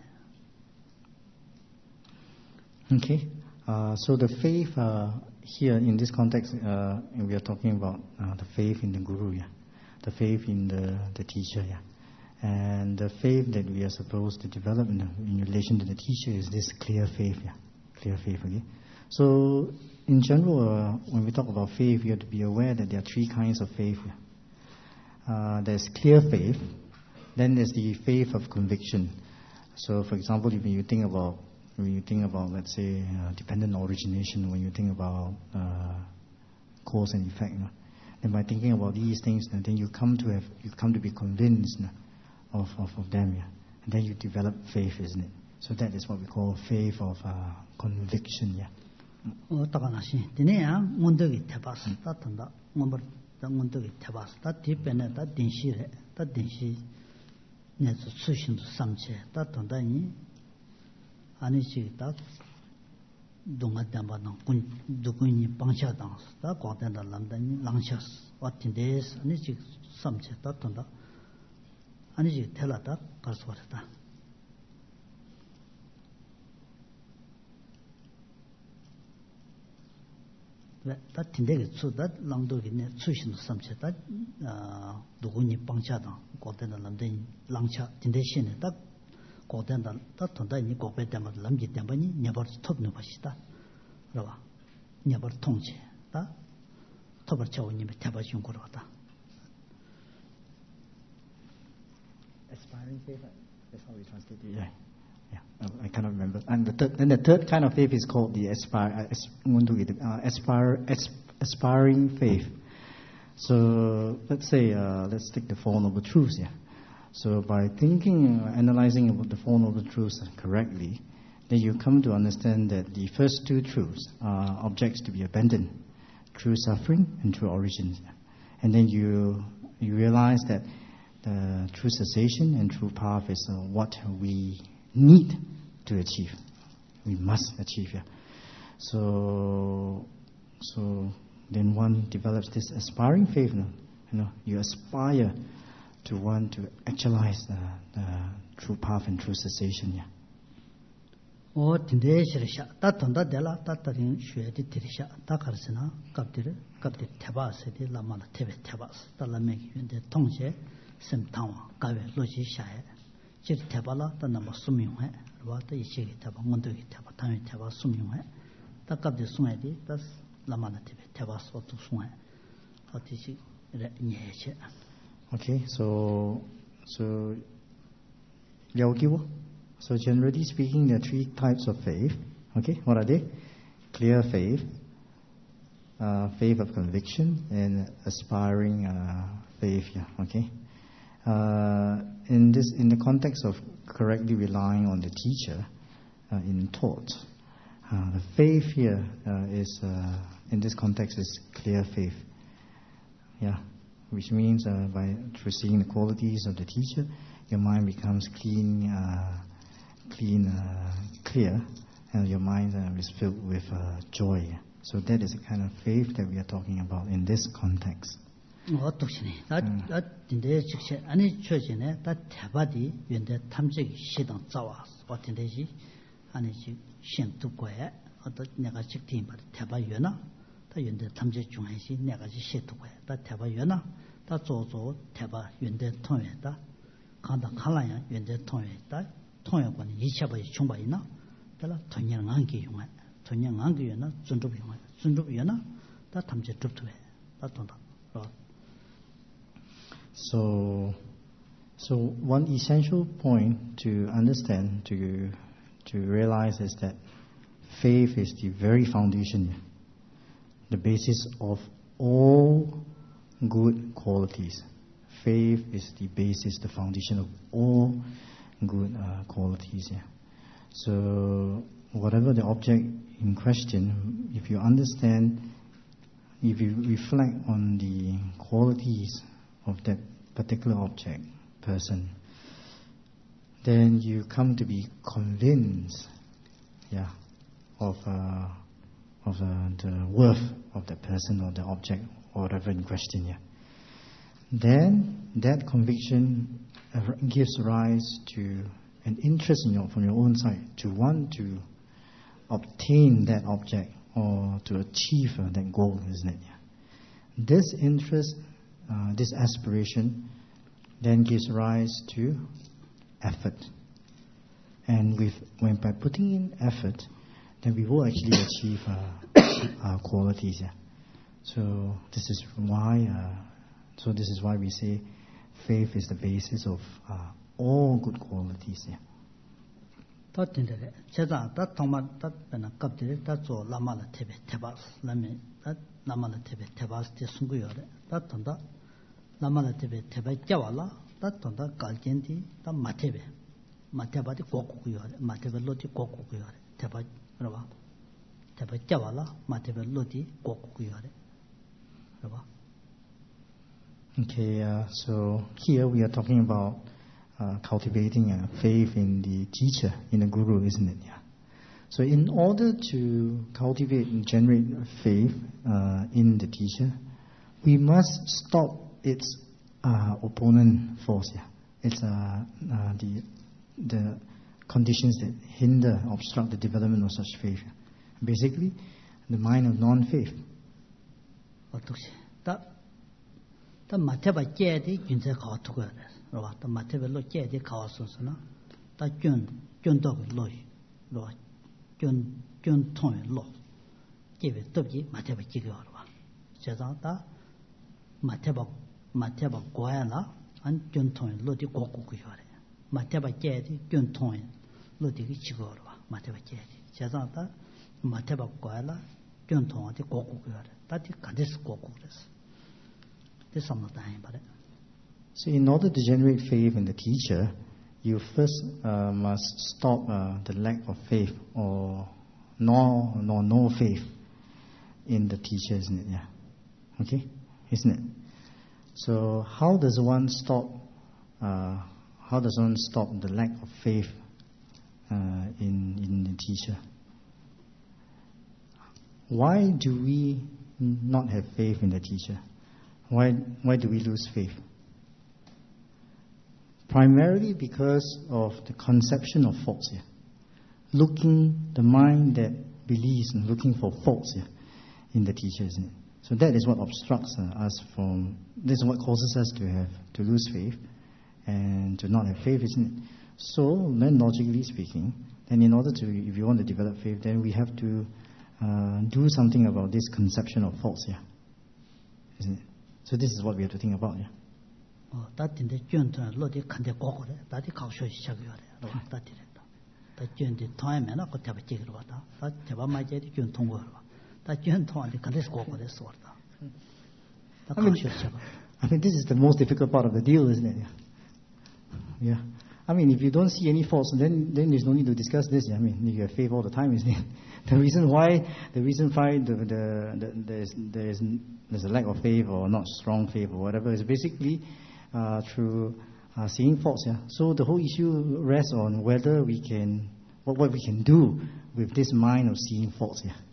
Okay, uh, so the faith uh, here in this context, uh, we are talking about uh, the faith in the guru, yeah, the faith in the, the teacher, yeah, and the faith that we are supposed to develop in, in relation to the teacher is this clear faith, yeah, clear faith. Okay, so in general, uh, when we talk about faith, we have to be aware that there are three kinds of faith. Yeah. Uh, there's clear faith, then there's the faith of conviction. So, for example, if you think about when you think about, let's say, uh, dependent origination, when you think about uh, cause and effect, no? And by thinking about these things, no, then you come to have you come to be convinced, no, of, of of them, yeah. And then you develop faith, isn't it? So that is what we call faith of uh, conviction, yeah. 어 따가나시 디네야 문덕이 태바스 따던다 뭔버 문덕이 태바스 따 뒤변에 따 딘시레 따 딘시 내서 수신도 삼체 따던다니 아니지 딱 동아담바는 군 누구니 방샤당 다 과된다 람다니 랑샤스 와틴데스 아니지 삼체 따던다 아니지 텔라다 가서왔다 다 틴데게 수다 랑도기네 수신도 삼체다 아 누구니 방샤당 과된다 람다니 랑샤 틴데시네 딱 고된다 따톤다니 고배때마다 남기 때문에 내버 톱는 것이다. 그러봐. 내버 통제. 다 톱을 채우님이 대바준 거로다. Aspiring faith, that's how we translate it. Yeah, yeah. I cannot remember. And the third, then the third kind of faith is called the aspire, uh, aspire, aspiring faith. So let's say, uh, let's take the Four Noble Truths. Yeah. So by thinking, uh, analyzing about the Four Noble Truths correctly, then you come to understand that the first two truths are objects to be abandoned, true suffering and true origins. And then you you realize that the true cessation and true path is uh, what we need to achieve. We must achieve. Yeah. So so then one develops this aspiring faith. You know, you know, you aspire to want to actualize the, the true path and true cessation. Yeah. 어 딘데시르샤 따톤다 데라 따따린 쉐디 티리샤 따카르스나 갑디르 갑디 테바스디 라마나 테베 테바스 달라메기 윤데 통제 심타와 가베 로지샤에 지 테바라 따나마 수미용해 와따 이시기 테바 문도기 테바 타미 테바 수미용해 따갑디 수메디 따스 라마나 테베 테바스 오투 수메 어티시 녜체. Okay, so so Yaogiwa. So generally speaking, there are three types of faith. Okay, what are they? Clear faith, uh, faith of conviction, and aspiring uh, faith. Yeah. Okay. Uh, in this, in the context of correctly relying on the teacher uh, in thought, uh, the faith here uh, is uh, in this context is clear faith. Yeah. Which means uh, by through seeing the qualities of the teacher, your mind becomes clean, uh, clean, uh, clear, and your mind uh, is filled with uh, joy. So that is the kind of faith that we are talking about in this context. 어떻시네. 나 진짜 즉시 아니 처지네. 다 대바디 연대 탐지기 시당 자와 어떤데지 아니지 신두고에 어떤 내가 직팀 바 대바 연나 다 연대 탐지 중에시 내가 지 시두고에 다 대바 연나 다 조조 대바 윤대 통회다 간다 칼라야 윤대 통회다 통회관이 이차바이 총바이나 달라 통영 안기 용아 통영 안기 용아 준줍 용아 준줍 용아 다 탐제 줍투에 다 돈다 So so one essential point to understand to to realize is that faith is the very foundation, the basis of all good qualities. Faith is the basis, the foundation of all good uh, qualities. Yeah. So whatever the object in question, if you understand, if you reflect on the qualities of that particular object, person, then you come to be convinced, yeah, of uh, of uh, the worth of the person or the object or whatever in question. Yeah. Then that conviction gives rise to an interest in your, from your own side to want to obtain that object or to achieve uh, that goal, isn't it? Yeah. This interest, uh, this aspiration, then gives rise to effort. And with, when by putting in effort, then we will actually achieve uh, our qualities. Yeah. So this is why. Uh, so this is why we say faith is the basis of uh, all good qualities. Yeah. 다 된대. 제가 다 정말 다 배나 갑들이 다 조 라마라 테베 테바스 라메 다 라마라 테베 테바스 때 숨고요래. 다 돈다 라마라 테베 테베 짜와라. 다 돈다 갈겐디 다 마테베 마테바디 고고고요래. 마테베 로디 고고고요래. 테바 그러봐. 테베 짜와라. 마테베 로디 고고고요래. 그러봐. Okay, uh, so here we are talking about uh, cultivating uh, faith in the teacher, in the guru, isn't it? Yeah. So in order to cultivate and generate faith uh, in the teacher, we must stop its uh, opponent force. Yeah. It's uh, uh, the the conditions that hinder, obstruct the development of such faith. Basically, the mind of non-faith. 다 마테바 제디 진짜 가토가 그러봐 다 마테벨로 제디 가왔었으나 다 쫀, 쫀덕 로이 로 쫀, 쫀 통에 로 제베 떡이 마테바 지가 그러봐 제가 다 마테바 마테바 고야나 안 쫀통에 로디 고고고 요래 마테바 제디 쫀통에 로디기 지가 그러봐 마테바 제디 제가 다 마테바 고야나 쫀통한테 고고고 요래 다디 간데스 고고고 그랬어. So in order to generate faith in the teacher, you first uh, must stop uh, the lack of faith or no, no, no faith in the teacher, isn't it? Yeah. Okay? Isn't it? So how does one stop, uh, how does one stop the lack of faith uh, in, in the teacher? Why do we not have faith in the teacher? Why, why do we lose faith? Primarily because of the conception of faults here. Looking, the mind that believes and looking for faults here in the teacher, isn't it? So that is what obstructs uh, us from, this is what causes us to have, to lose faith and to not have faith, isn't it? So, then logically speaking, then in order to, if you want to develop faith, then we have to uh, do something about this conception of faults here, isn't it? So this is what we have to think about, yeah. 어, 다딘데 쫀터 로디 칸데 고고래. 다디 가셔 시작이요래. 다디랬다. 다 쫀디 통하면은 그 대바 지기로 왔다. 다 대바 마제디 쫀 통고로 와. 다 쫀 통한데 칸데스 고고래 쏘다. 다 가셔 시작. I mean, this is the most difficult part of the deal, isn't it? Yeah. I mean, if you don't see any faults, then then there's no need to discuss this. I mean, you have faith all the time, isn't it? The reason why, the reason why the, the, the, there's there's there's a lack of faith or not strong faith or whatever is basically uh, through uh, seeing faults. Yeah. So the whole issue rests on whether we can what what we can do with this mind of seeing faults. Yeah.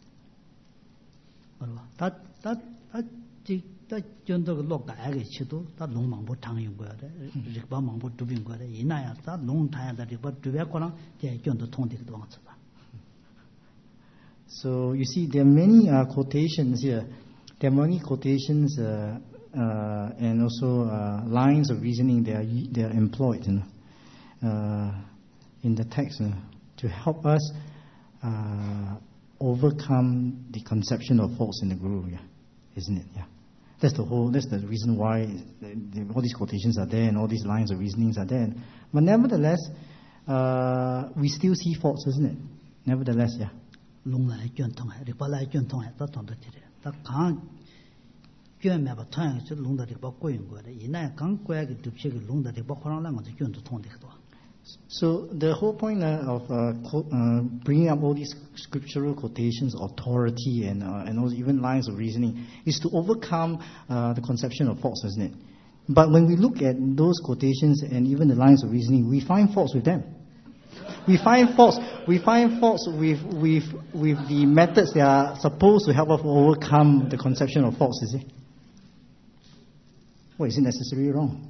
that that that 다 전도 lok다에 치도 다 농망부 당용 거야. 리바 망부 두빈 거야. 이나야 다 농타야다 리바 두베 거랑 제 전도 통되기도 왕서다. So you see there are many uh, quotations here. There are many quotations uh, uh, and also uh, lines of reasoning they are they are employed, you know, uh, in the text, you know, to help us uh, overcome the conception of faults in the Guru, yeah, isn't it? Yeah, that's the whole. That's the reason why the, the, all these quotations are there and all these lines of reasonings are there. But nevertheless, uh, we still see faults, isn't it? Nevertheless, yeah. 龙来卷通海，你把来卷通海，他懂得这点，他刚卷面把同样是龙的这把过用过的，以那刚过来个对皮个龙的这把可能两个就卷都通的多。 So the whole point uh, of uh, quote, uh, bringing up all these scriptural quotations, authority, and uh, and also even lines of reasoning is to overcome uh, the conception of faults, isn't it? But when we look at those quotations and even the lines of reasoning, we find faults with them. We find faults. We find faults with with with the methods that are supposed to help us overcome the conception of faults. Is it? Well, is it necessarily wrong?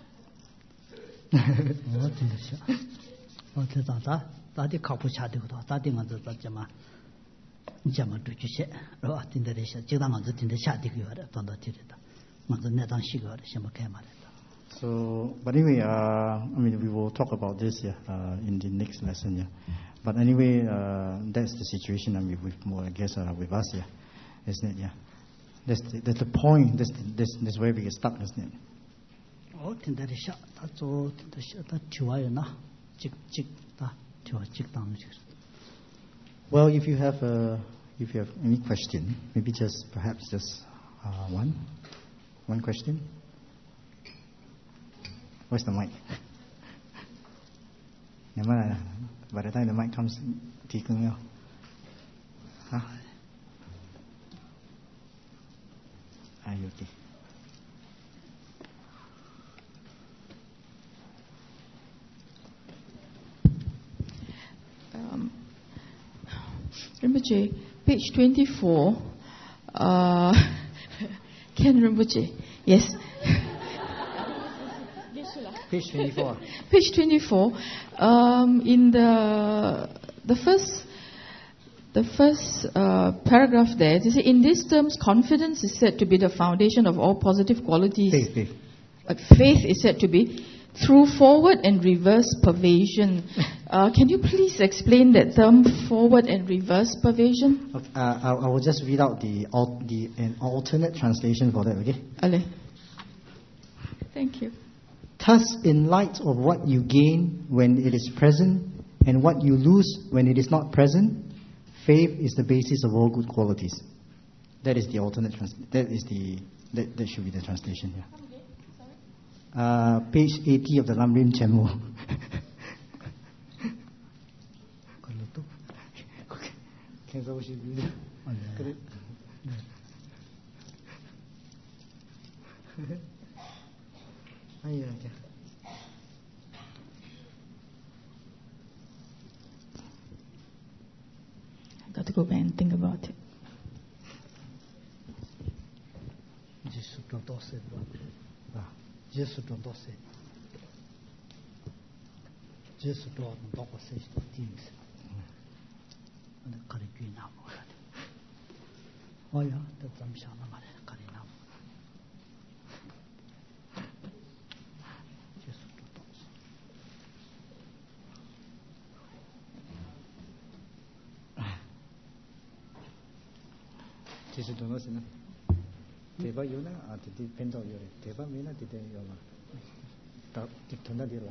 我真的是，我这咋咋咋的靠谱下的多，咋的我这咋怎么，你怎么对这些，是吧？真的这些，就当我这真的下的个的，当到这里的，我这那当西个的，什么开嘛的。 So, but anyway, uh, I mean, we will talk about this, yeah, uh, in the next lesson, yeah. But anyway, uh, that's the situation. I mean, with more, I guess, uh, with us, yeah, isn't it? Yeah, that's the, that's the point. That's the, that's that's where we get stuck, isn't it? 哦，听到的下，他做听到下，他听完呢，几几他听完几当就是。 Well, if you have a, if you have any question, maybe just perhaps just uh, one, one question. Where's the mic? Never mind. By the time the mic comes, thì cưng nhau. Hả? Are you okay? Um, Rinpoche, page twenty-four. Uh, Ken Rinpoche, yes. Page twenty-four. Page twenty-four. Um, in the the first the first uh, paragraph there, they say, in these terms, confidence is said to be the foundation of all positive qualities. Faith, faith. But faith is said to be through forward and reverse pervasion. Uh, can you please explain that term, forward and reverse pervasion? Okay, uh, I, I will just read out the al- the an alternate translation for that. Okay. Ale. Thank you. Thus, in light of what you gain when it is present and what you lose when it is not present, faith is the basis of all good qualities. That is the alternate translation. That is the that, that should be the translation. Yeah. Uh, page eighty of the Lamrim Chemo. I've got to go back and think about it. Jesus don't do it. Jesus don't do it. Jesus don't do it. Things. And the curry green now. Oh yeah, that's I'm sure I'm curry now. Jesus don't do it. Jesus don't do it. 대바 요나 아 디디 펜도 요래 대바 메나 디데 요마 다 디톤다 디로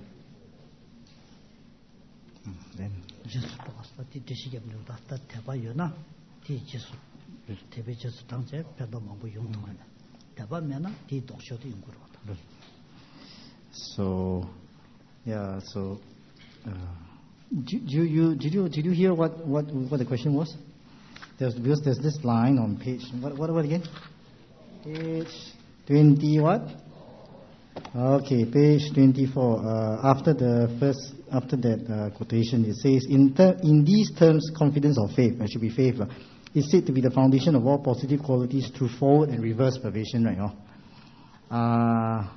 음 Jesus don't do it. 디시게 불다 다 대바 요나 디 Jesus 대베 Jesus 당제 배도 먹고 용통하네. 대바 메나 디 독셔도 연구로 왔다. So yeah, so uh, did you, you did you did you hear what what what the question was? There's because there's this line on page what what what again? Page twenty what? Okay, page twenty-four. Uh, after the first, after that uh, quotation, it says, in, ter- in these terms, confidence or faith, it should be faith, uh, is said to be the foundation of all positive qualities through forward and reverse pervasion, right? Oh? Uh,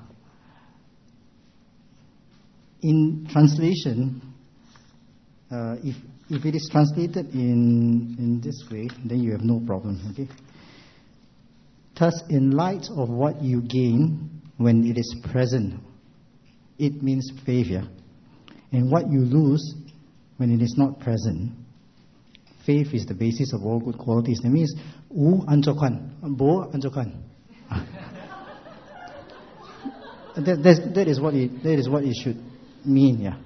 in translation, uh, if if it is translated in in this way, then you have no problem, okay? Thus, in light of what you gain when it is present, it means faith, yeah? And what you lose when it is not present, faith is the basis of all good qualities. That means, u anjokan, bo anjokan. That, that, that is what it that is what it should mean, yeah.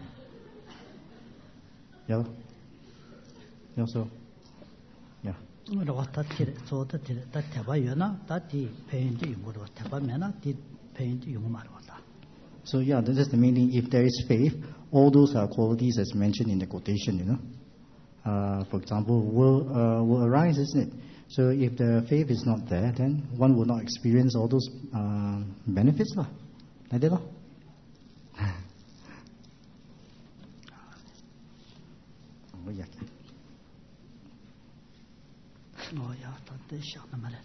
Yeah. Yeah. So, yeah. 그러고 다티 저도 다 대바여나 다티 페인지 용어로 대바면나 디 페인지 용어 말하다. So yeah, this is the meaning. If there is faith, all those are qualities as mentioned in the quotation, you know. Uh, for example, will uh, will arise, isn't it? So if the faith is not there, then one will not experience all those uh, benefits, lah. Like that, lah. Oh yeah. Oh yeah, that is short number.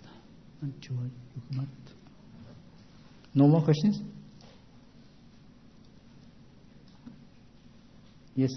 No more questions? Yes.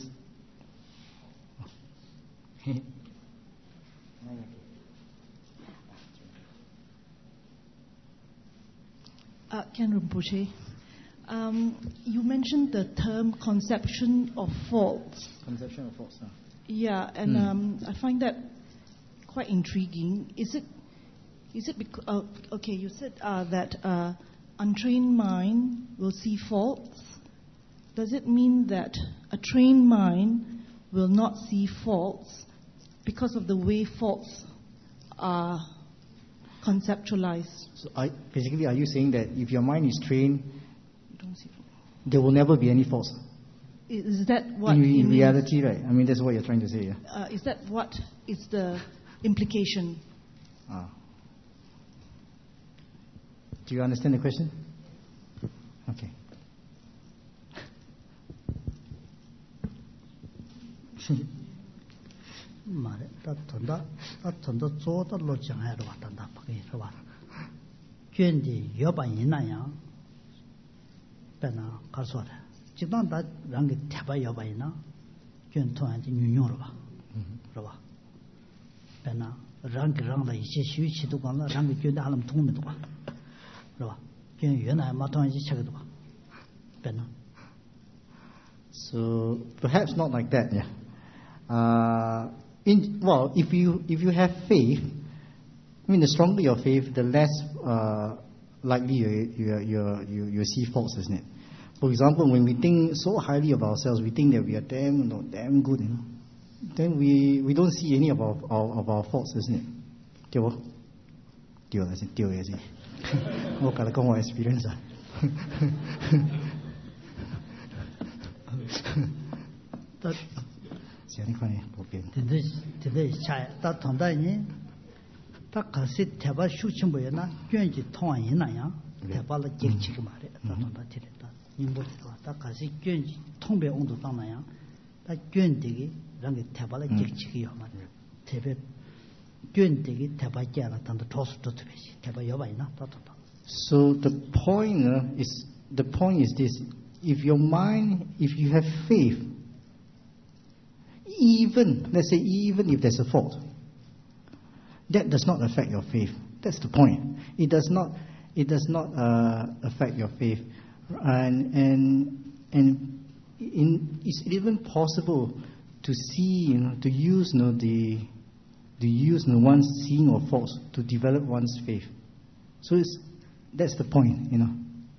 uh, Ken Rinpoche, um, you mentioned the term conception of faults. Conception of faults, huh? Yeah, and Mm. um, I find that quite intriguing. Is it? Is it because? Uh, okay, you said uh, that uh, untrained mind will see faults. Does it mean that a trained mind will not see faults because of the way faults are conceptualized? So I, basically, are you saying that if your mind is trained, You don't see faults. there will never be any faults? Is that what? In, it in means? reality, right? I mean, that's what you're trying to say, yeah? Uh, is that what is the implication? Ah. Do you understand the question? Okay. 말에 다 돈다 다 돈도 조달로 정해로 왔단다 밖에 봐. 괜히 여반 있나요? 배나 가서래. 지금 다 랑게 대바 여반이나 괜 통한지 윤용으로 봐. 그러 봐. 배나 랑게 랑다 이제 쉬치도 관나 랑게 괜히 하면 통면도 봐. 그러 봐. 괜原来 마통한지 책도 봐. 배나. So perhaps not like that, yeah. Uh, in, well, if you if you have faith, I mean, the stronger your faith, the less uh, likely you you you you you see faults, isn't it? For example, when we think so highly of ourselves, we think that we are damn, you know, damn good, you know, then we we don't see any of our, our of our faults, isn't it? 对不？对了，是对的是。我跟你讲我 experience 啊。 다 现在不变。 근데 근데 차 다 통다니 다 가시 대바 수치 뭐였나 괜지 통한 있나요? 대바를 객치고 말해. 다 통다 들었다. 인보다 다 가시 괜지 통배 온도 당나요? 다 괜되기 랑게 대바를 객치기요 말해. 대배 괜되기 대바께라 단도 토스도 되지. 대바 여바 있나? 다 통다. So the point uh, is the point is this: if your mind, if you have faith, even let's say even if there's a fault, that does not affect your faith. That's the point. It does not. It does not uh, affect your faith, and and and in, it's even possible to see, you know, to use, you know, the to use, you know, one's seeing of faults to develop one's faith. So it's that's the point, you know.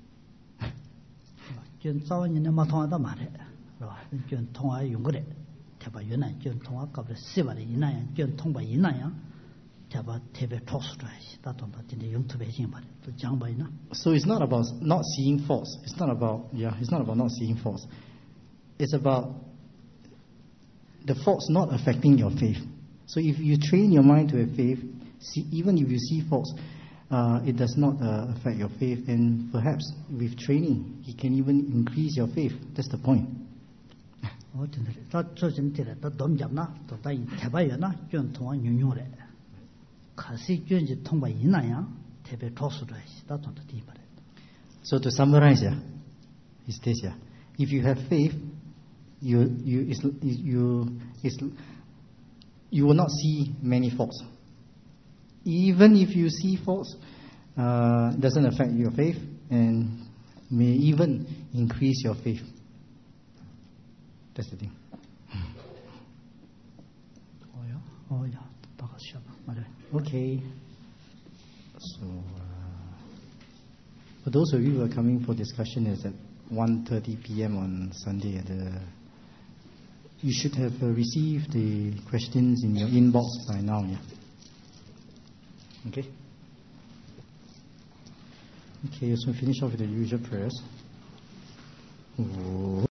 전 싸우는 마 통하다 말해. 그봐. 전 통화 용거래. 대바原来 전 통화 값을 세바리 있나요? 전 통과 있나요? 대바 대배 토스도야지. 다 돈다. 진짜 영투 배진 말해. 또 장바 있나? So it's not about not seeing faults. It's not about yeah. It's not about not seeing faults. It's about the faults not affecting your faith. So if you train your mind to have faith, see, even if you see faults, uh, it does not uh, affect your faith. And perhaps with training, it can even increase your faith. That's the point. 어, 진짜 다 저좀 되래. 다 넘잡나? 또 다 대바였나? 전 통화 윤용래. 가시 전지 통과 있나요? 대배 토스도야지. 다 돈다 뒤 말해. So to summarize, yeah, is this, yeah. If you have faith, you you is you is you will not see many faults. Even if you see faults, uh, doesn't affect your faith and may even increase your faith. That's the thing. Oh yeah, oh yeah, 맞아요. Okay. So, uh, for those of you who are coming for discussion, it's at one thirty p.m. on Sunday. At the, you should have uh, received the questions in your inbox by now. Yeah. Okay. Okay, so finish off with the usual prayers. Oh.